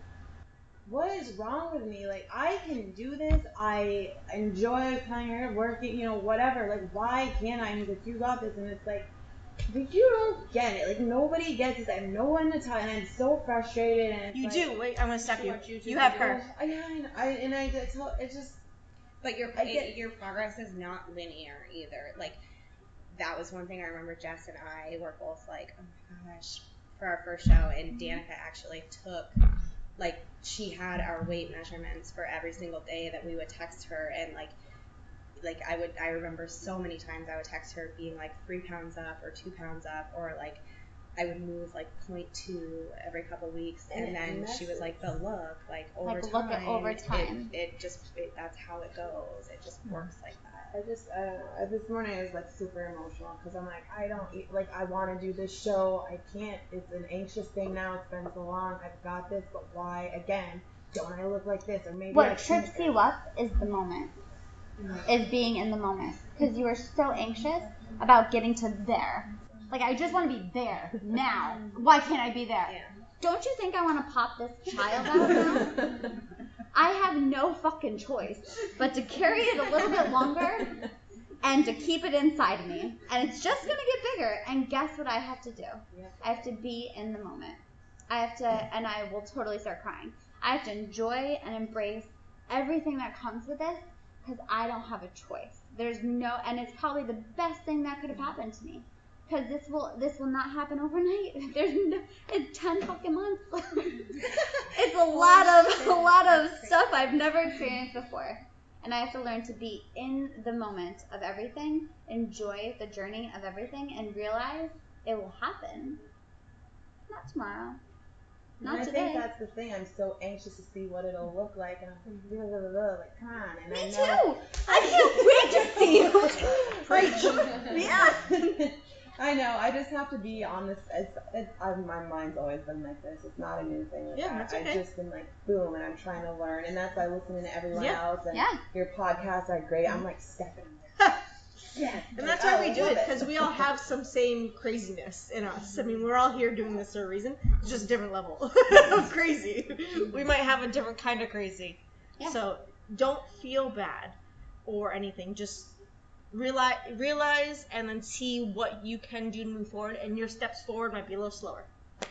what is wrong with me? Like, I can do this. I enjoy coming here, working, you know, whatever. Like, why can't I? And he's like, you got this. And it's like, but you don't get it. Like, nobody gets this. I have no one to talk, and I'm so frustrated. And it's You like, do. Wait, I'm gonna stop She you. wants you to You have do her. it. I, I, know. I and I get so it's just. But your I get- your progress is not linear either. Like, that was one thing I remember. Jess and I were both like, oh my gosh, for our first show, and Danica actually took, like, she had our weight measurements for every single day that we would text her, and like, like I would, I remember so many times I would text her being like three pounds up or two pounds up, or like I would move like point two every couple of weeks, and, And it then she was messes. like, but look, like over Like, time, look at over time. It, it just, it, that's how it goes. It just works like that. I just, I don't know. This morning I was like super emotional because I'm like, I don't, e- like, I want to do this show. I can't. It's an anxious thing now. It's been so long. I've got this, but why again? Don't I look like this? Or maybe I What shouldn't. trips you up is the moment, is being in the moment. Because you are so anxious about getting to there. Like, I just want to be there, now. Why can't I be there? Yeah. Don't you think I want to pop this child out now? I have no fucking choice but to carry it a little bit longer and to keep it inside of me. And it's just going to get bigger. And guess what I have to do? I have to be in the moment. I have to, and I will totally start crying. I have to enjoy and embrace everything that comes with this because I don't have a choice. There's no, and it's probably the best thing that could have happened to me. Because this will this will not happen overnight. There's no, it's ten fucking months. It's a lot of a lot of stuff I've never experienced before, and I have to learn to be in the moment of everything, enjoy the journey of everything, and realize it will happen. Not tomorrow. Not and I today. think that's the thing. I'm so anxious to see what it'll look like, and I'm like, blah, blah, blah, like, come on. And Me I too. know, I can't wait to see you. Preach. Yeah. I know. I just have to be on this. It's, it's, I, my mind's always been like this. It's not a new thing. Like Yeah, that. that's okay. I've just been like, boom, and I'm trying to learn, and that's why listening to everyone Yeah. else and Yeah. your podcasts are great. I'm like stepping. Yeah. And that's why we do it, because we all have some same craziness in us. I mean, we're all here doing this for a reason. It's just a different level of crazy. We might have a different kind of crazy. Yeah. So don't feel bad or anything. Just realize, realize and then see what you can do to move forward. And your steps forward might be a little slower.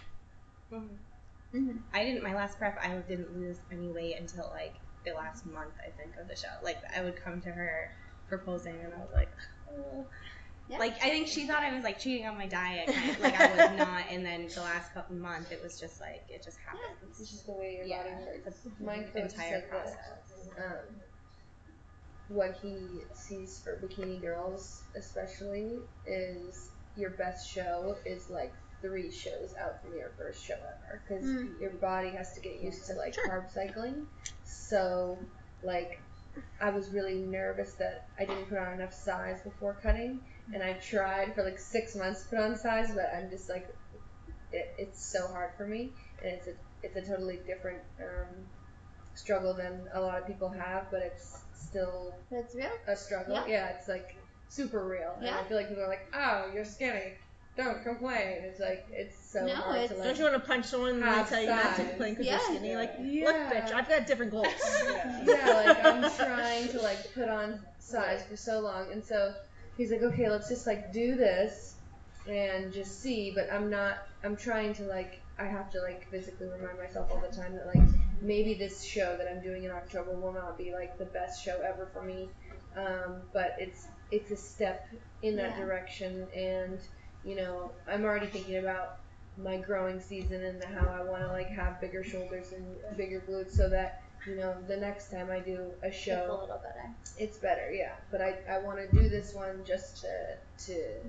Mm-hmm. I didn't, my last prep, I didn't lose any weight until like the last month, I think, of the show. Like, I would come to her proposing, and I was like, oh. Yeah. Like, I think she thought I was like cheating on my diet, kind of, like I was not. And then the last couple months, it was just like, it just happened. It's just the way your Yeah. body works. It's My the coach entire said process. that um, what he sees for bikini girls, especially, is your best show is like three shows out from your first show ever, because Mm. your body has to get used to like Sure. carb cycling. So, like, I was really nervous that I didn't put on enough size before cutting, and I tried for like six months to put on size, but I'm just like, it, it's so hard for me, and it's a it's a totally different um, struggle than a lot of people have, but it's still But it's real. a struggle. Yeah. Yeah, it's like super real, and Yeah. I feel like people are like, oh, you're skinny, don't complain. It's like it's so No, hard it's- to Don't like. you want to punch someone and they Half tell you not to size. complain because Yeah. you're skinny? Like, Yeah. look, bitch, I've got different goals. Yeah. yeah, like I'm trying to like put on size for so long, and so he's like, okay, let's just like do this and just see. But I'm not. I'm trying to like. I have to like physically remind myself all the time that like maybe this show that I'm doing in October will not be like the best show ever for me, um, but it's it's a step in that Yeah. direction, and you know I'm already thinking about my growing season and how I want to like have bigger shoulders and bigger glutes so that you know the next time I do a It's a show little better. it's better, yeah. But I, I want to do this one just to to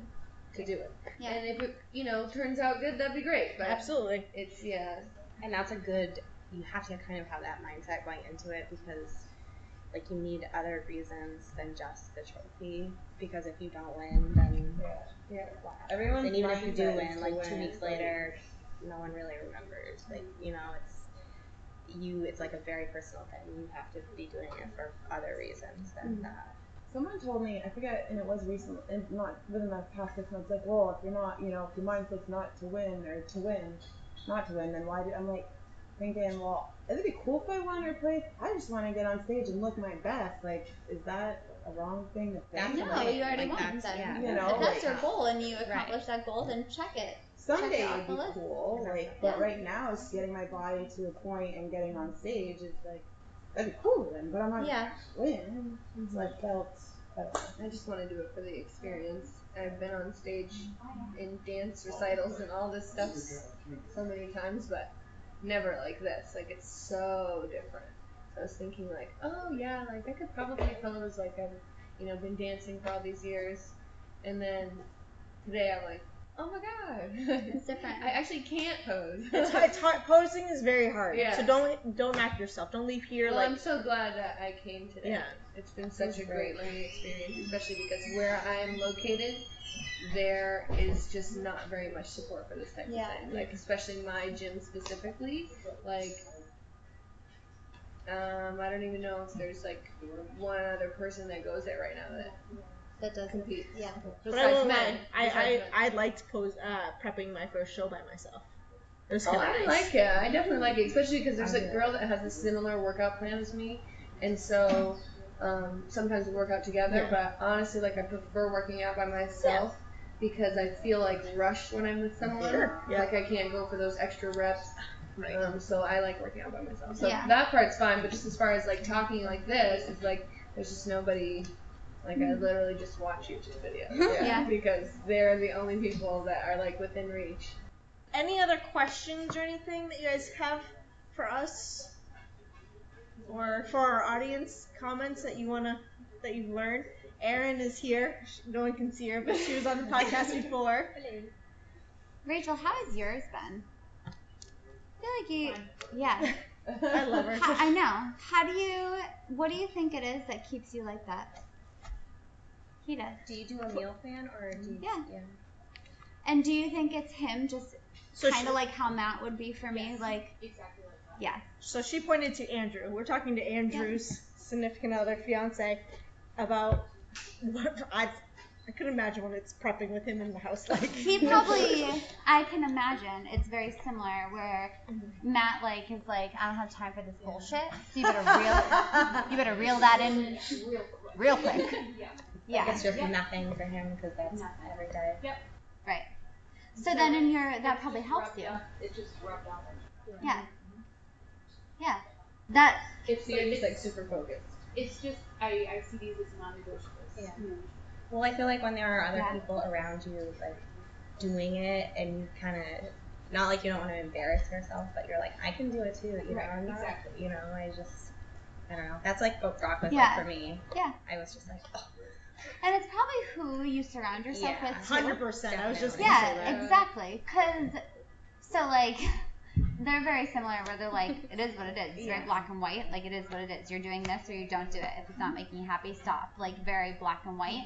to do it. Yeah. And if it, you know, turns out good, that'd be great. But Absolutely. it's, yeah. And that's a good, you have to kind of have that mindset going into it because, like, you need other reasons than just the trophy. Because if you don't win, then Yeah. what happens? Everyone's And even if you do mindset is win, to like two win, weeks like- later, no one really remembers. Like, you know, it's you. It's like a very personal thing. You have to be doing it for other reasons than Mm-hmm. that. Someone told me, I forget, and it was recent, and not within the past six months, like, well, if you're not, you know, if your mindset's not to win or to win, not to win, then why do, I'm like, thinking, well, it'd be cool if I won or played. I just want to get on stage and look my best. Like, is that a wrong thing to think? That's No, right. you already Like, won. that's- Then. yeah. You know, if that's like- your goal and you accomplish that goal, then check it. Someday Check it off it'd the be list. cool, like, but right now, it's getting my body to a point and getting on stage is like, that'd be cool then, but I'm not Yeah. winning. So I felt, I don't know. I just want to do it for the experience. I've been on stage in dance recitals and all this stuff so many times, but never like this. Like, it's so different. So I was thinking, like, oh yeah, like I could probably pose like I've, you know, been dancing for all these years, and then today I'm like, oh my god, It's different. I actually can't pose. It's hard, it's hard. Posing is very hard. Yeah. So don't don't knock yourself. Don't leave here Well, like I'm so glad that I came today. Yeah. It's been such a great learning experience, especially because where I'm located, there is just not very much support for this type Yeah. of thing. Like, especially my gym specifically. Like, um, I don't even know if there's like one other person that goes there right now that That does competes. Yeah. But I Besides won't men. lie, I, Besides I, men. I liked pose, uh, prepping my first show by myself. It was Oh, kind of I nice. like it. I definitely like it, especially because there's a girl that has a similar workout plan as me, and so um, sometimes we work out together. Yeah. But honestly, like I prefer working out by myself because I feel like rushed when I'm with someone. Sure, yeah. Like I can't go for those extra reps. Right. Um, so I like working out by myself. So Yeah. that part's fine. But just as far as like talking like this, it's like there's just nobody. Like I literally just watch YouTube videos. Mm-hmm. Yeah. Because they're the only people that are like within reach. Any other questions or anything that you guys have for us? Or for our audience, comments that you wanna that you've learned? Erin is here. No one can see her, but she was on the podcast before. Rachel, how has yours been? I feel like you, yeah. I love her. How, I know. How do you? What do you think it is that keeps you like that? He does. Do you do a meal plan or do you? Yeah. yeah. And do you think it's him, just So kind she, of like how Matt would be for me, like? Exactly like that. Yeah. so she pointed to Andrew. We're talking to Andrew's significant other, fiance, about what I I could imagine what it's prepping with him in the house like. He probably, I can imagine, it's very similar where Matt like is like, I don't have time for this bullshit, so you better reel, you better reel that in real quick. Yeah. It's just nothing for him because that's every day. Right. So then in your, that probably helps you. It just rubbed off. Yeah. Yeah. That, It's So you're just it's, like super focused. it's just I, I see these as non-negotiables. Yeah. Well, I feel like when there are other Yeah. people around you, like, doing it, and you kind of, not like you don't want to embarrass yourself, but you're like, I can do it too, you know, Right, I'm not, exactly. you know, I just, I don't know. That's like what rock was Yeah. like for me. yeah. I was just like, oh, And it's probably who you surround yourself Yeah. with too. Hundred percent. I was just gonna Yeah, say that. exactly. Cause, so like, they're very similar where they're like, it is what it is. It's very black and white. Like, it is what it is. You're doing this or you don't do it. If it's not making you happy, stop. Like, very black and white.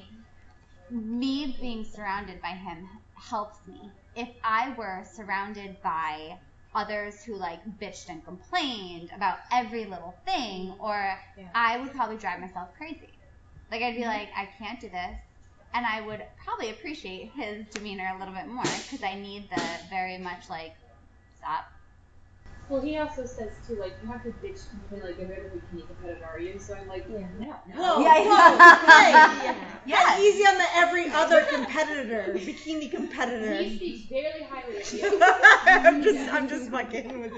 Me being surrounded by him helps me. If I were surrounded by others who like bitched and complained about every little thing, or Yeah. I would probably drive myself crazy. Like, I'd be like, I can't do this. And I would probably appreciate his demeanor a little bit more because I need the very much like, stop. Well, he also says too, like you have to bitch and complain like every other bikini competitor are you? So I'm like, Yeah. no, no. Whoa, Yeah, whoa, yeah. hey, Yeah. easy on the every other competitor, bikini competitor. He speaks very highly of you. I'm just, I'm just fucking with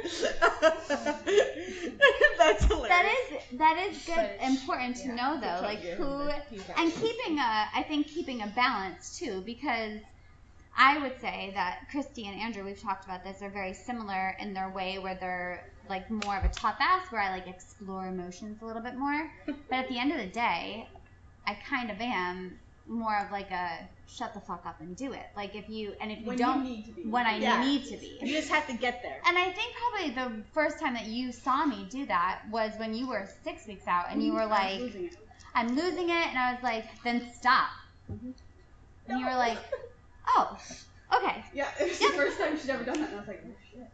That's hilarious. That is that is good, But, important to yeah, know though, like who, and keeping a, I think keeping a balance too, because I would say that Christy and Andrew, we've talked about this, are very similar in their way where they're like more of a tough ass, where I like explore emotions a little bit more. But at the end of the day, I kind of am more of like a shut the fuck up and do it. Like if you and if you When don't you need to be. when I Yeah. need to be. You just have to get there. And I think probably the first time that you saw me do that was when you were six weeks out and you were like, losing it. I'm losing it, and I was like, then stop. And you were like, oh, okay. Yeah, it was the first time she'd ever done that, and I was like, oh shit.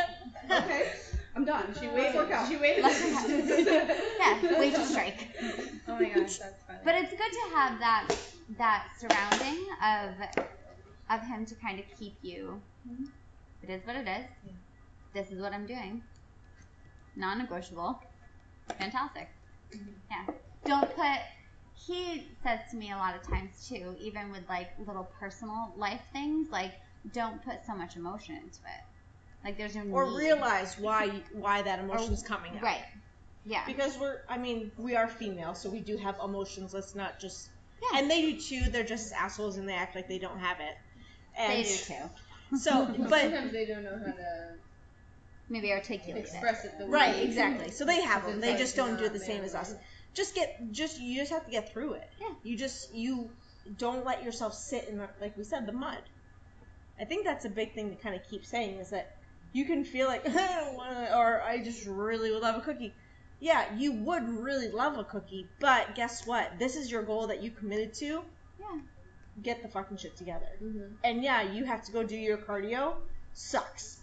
Okay, I'm done. She waited. Work out. She waited. Let her Yeah, wait to strike. Oh my gosh, that's funny. But it's good to have that that surrounding of of him to kind of keep you. It is what it is. This is what I'm doing. Non-negotiable. Fantastic. Yeah. Don't put. He says to me a lot of times too, even with like little personal life things, like don't put so much emotion into it. Like there's no Or need. realize why why that emotion's coming out. Right. Yeah. Because we're, I mean, we are female, so we do have emotions. Let's not just, Yeah. and they do too. They're just assholes and they act like they don't have it. And They do too. So, but Sometimes they don't know how to Maybe articulate it. express it the way right, exactly. So they have them. They It's just like don't do it the not same as us. manly. Just get, just you just have to get through it. Yeah. You just you don't let yourself sit in the, like we said, the mud. I think that's a big thing to kind of keep saying is that you can feel like, I don't wanna, or I just really would love a cookie. Yeah, you would really love a cookie, but guess what? This is your goal that you committed to. Yeah. Get the fucking shit together. Mhm. And yeah, you have to go do your cardio. Sucks.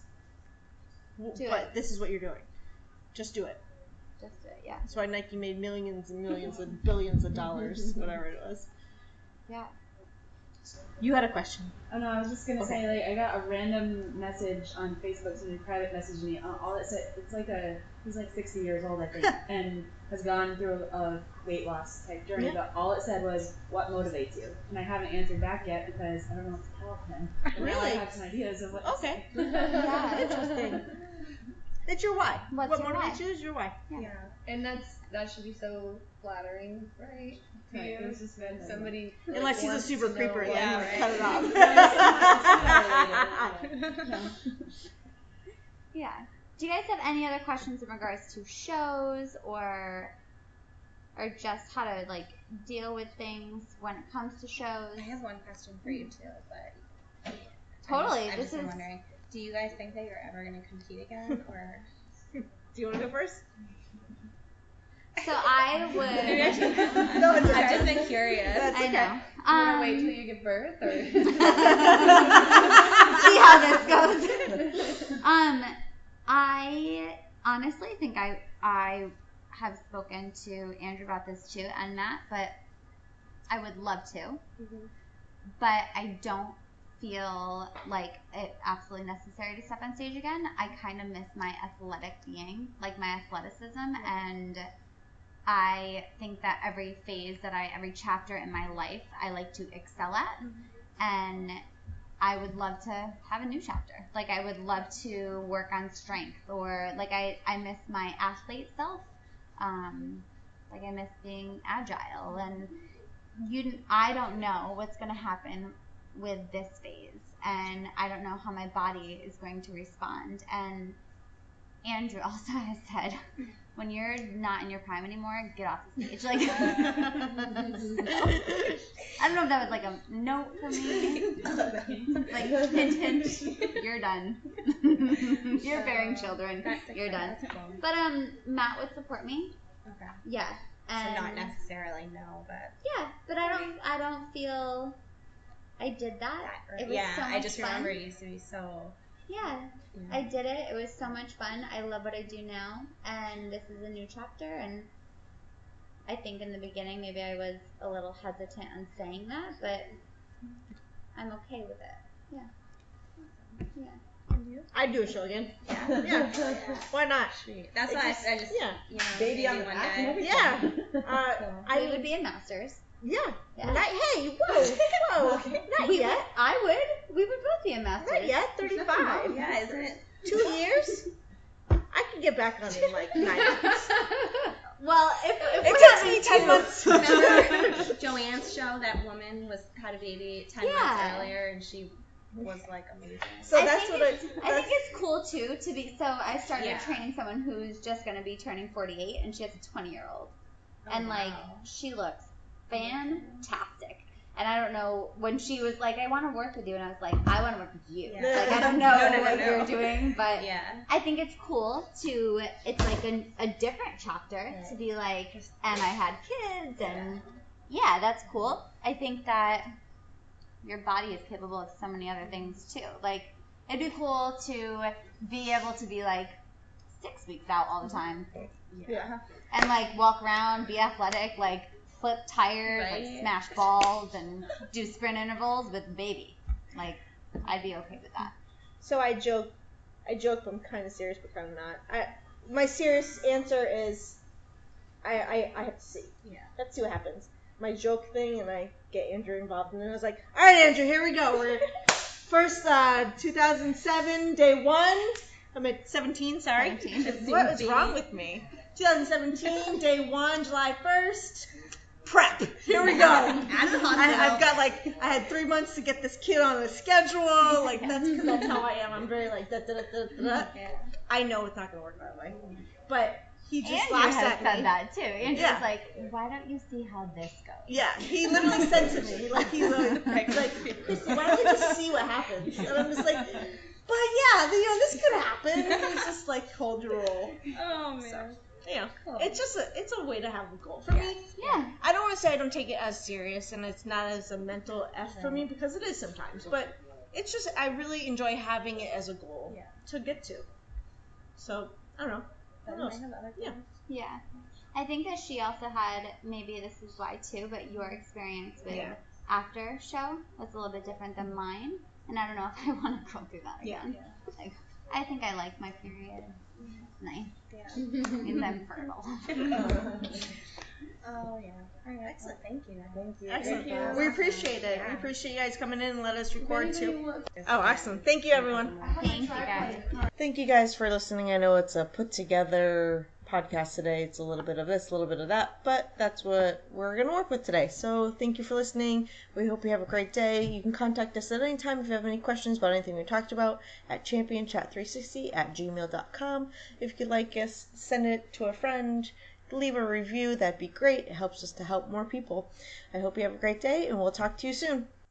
W- Do but it. this is what you're doing. Just do it. Just do it, yeah. That's why Nike made millions and millions and billions of dollars, whatever it was. Yeah. You had a question. Oh no, I was just gonna Okay. say, like, I got a random message on Facebook. Somebody private messaged me. Uh, all it said, it's like a, he's like sixty years old, I think, and has gone through a weight loss type journey. Yeah. But all it said was, "What motivates you?" And I haven't answered back yet because I don't know what to tell him. But now I Really? have some ideas of what. to Okay. say. Yeah. Interesting. It's your why. What's what your motivates why? you is your why. Yeah. And that's that should be so flattering, right? To Right, you. it was just When random. somebody Unless he's a wants super to know creeper, what- then Yeah, cut it It's off. Yeah. Do you guys have any other questions in regards to shows or or just how to like deal with things when it comes to shows? I have one question for you too, but Totally. I'm This just, I'm is just wondering, do you guys think that you're ever going to compete again, or? Do you want to go first? so I Maybe I would. should- No, it's I've okay. just been curious. That's I okay. know. You wanna Um, wait till you give birth, or see how this goes. um, I honestly think I I have spoken to Andrew about this too and Matt, but I would love to. But I don't feel like it's absolutely necessary to step on stage again. I kind of miss my athletic being, like my athleticism, and I think that every phase that I, every chapter in my life, I like to excel at, and I would love to have a new chapter. Like I would love to work on strength, or like I, I miss my athlete self. Um, like I miss being agile, and you, I don't know what's going to happen with this phase, and I don't know how my body is going to respond. And Andrew also has said, when you're not in your prime anymore, get off the stage. Like, I don't know if that was like a note for me. Like, hint, hint, you're done. You're bearing children. That's okay, You're done. that's cool. But um, Matt would support me. Okay. Yeah. And So not necessarily no, but yeah, but I don't. I don't feel I did that. that, It was yeah, so much I just fun. remember you used to be so. Yeah, Yeah. I did it. It was so much fun. I love what I do now, and this is a new chapter. And I think in the beginning maybe I was a little hesitant on saying that, but I'm okay with it. Yeah. Yeah. I'd do a show again. Yeah. Yeah. Why not? Sweet. That's It why just- I, I just yeah. you know Baby maybe on the one back day. and everything. Yeah. Uh, Cool. I we would be in Masters. Yeah. Yeah. Not, hey, whoa, whoa. Not We yet. would, I would. We would both be in Masters. Not yet. thirty-five. Yeah, isn't it? Two years? I could get back on it in like nine months. Well, if, if It we're takes having me ten two. months. Remember Joanne's show? That woman was had a baby ten Yeah. months earlier, and she was like amazing. So I that's think what I. it's, I think it's cool too to be. So I started Yeah. training someone who's just going to be turning forty-eight, and she has a twenty-year-old, Oh, and like wow. she looks fantastic. And I don't know, when she was like, I want to work with you, and I was like, I want to work with you. Yeah. Like, I don't know No, no, no, what no. you're doing, but Yeah. I think it's cool to, it's like a, a different chapter Right. to be like, and I had kids, and yeah, that's cool. I think that your body is capable of so many other things too. Like, it'd be cool to be able to be like six weeks out all the time. Yeah. And like walk around, be athletic, like flip tires, like Right. smash balls, and do sprint intervals with the baby. Like, I'd be okay with that. So I joke, I joke, but I'm kind of serious, but kind of not. I, my serious answer is, I, I, I have to see. Yeah. Let's see what happens. My joke thing, and I get Andrew involved, and then I was like, all right, Andrew, here we go. We're first, uh, two thousand seven, day one. I'm at seventeen, sorry. seventeen. What is wrong with me? twenty seventeen, day one, July first. Prep. Here we go. Out of the hospital. I, I've got like I had three months to get this kid on a schedule. Like that's because that's how I am. I'm very like da da da da da. Yeah. I know it's not gonna work that way, but he just Andrew laughs has at said me. that too. Andrew's Yeah. like, why don't you see how this goes? Yeah, he literally said to me like he's like, he's like why don't we just see what happens? And I'm just like, but yeah, you know this could happen. And he's just like, hold your roll. Oh man. So, you know, Cool. it's just a it's a way to have a goal for me. Yeah. I don't want to say I don't take it as serious and it's not as a mental F for me because it is sometimes, but it's just I really enjoy having it as a goal Yeah. to get to. So I don't know. Who But knows? I have other Yeah. plans. Yeah. I think that she also had, maybe this is why too, but your experience with Yeah. after show was a little bit different than mine. And I don't know if I want to go through that Yeah. again. Like, I think I like my period. It's nice. Yeah. Means I'm fertile. Oh yeah. All right. Excellent. Thank you. Thank you. Excellent. Thank you. We appreciate it. We Yeah. appreciate you guys coming in and let us record If too. anybody wants- Oh, excellent. Thank you, everyone. Thank you guys. Thank you guys for listening. I know it's a put together podcast today. It's a little bit of this, a little bit of that, but that's what we're going to work with today. So thank you for listening. We hope you have a great day. You can contact us at any time if you have any questions about anything we talked about at champion chat three sixty at gmail dot com. If you could like us, send it to a friend. Leave a review. That'd be great. It helps us to help more people. I hope you have a great day, and we'll talk to you soon.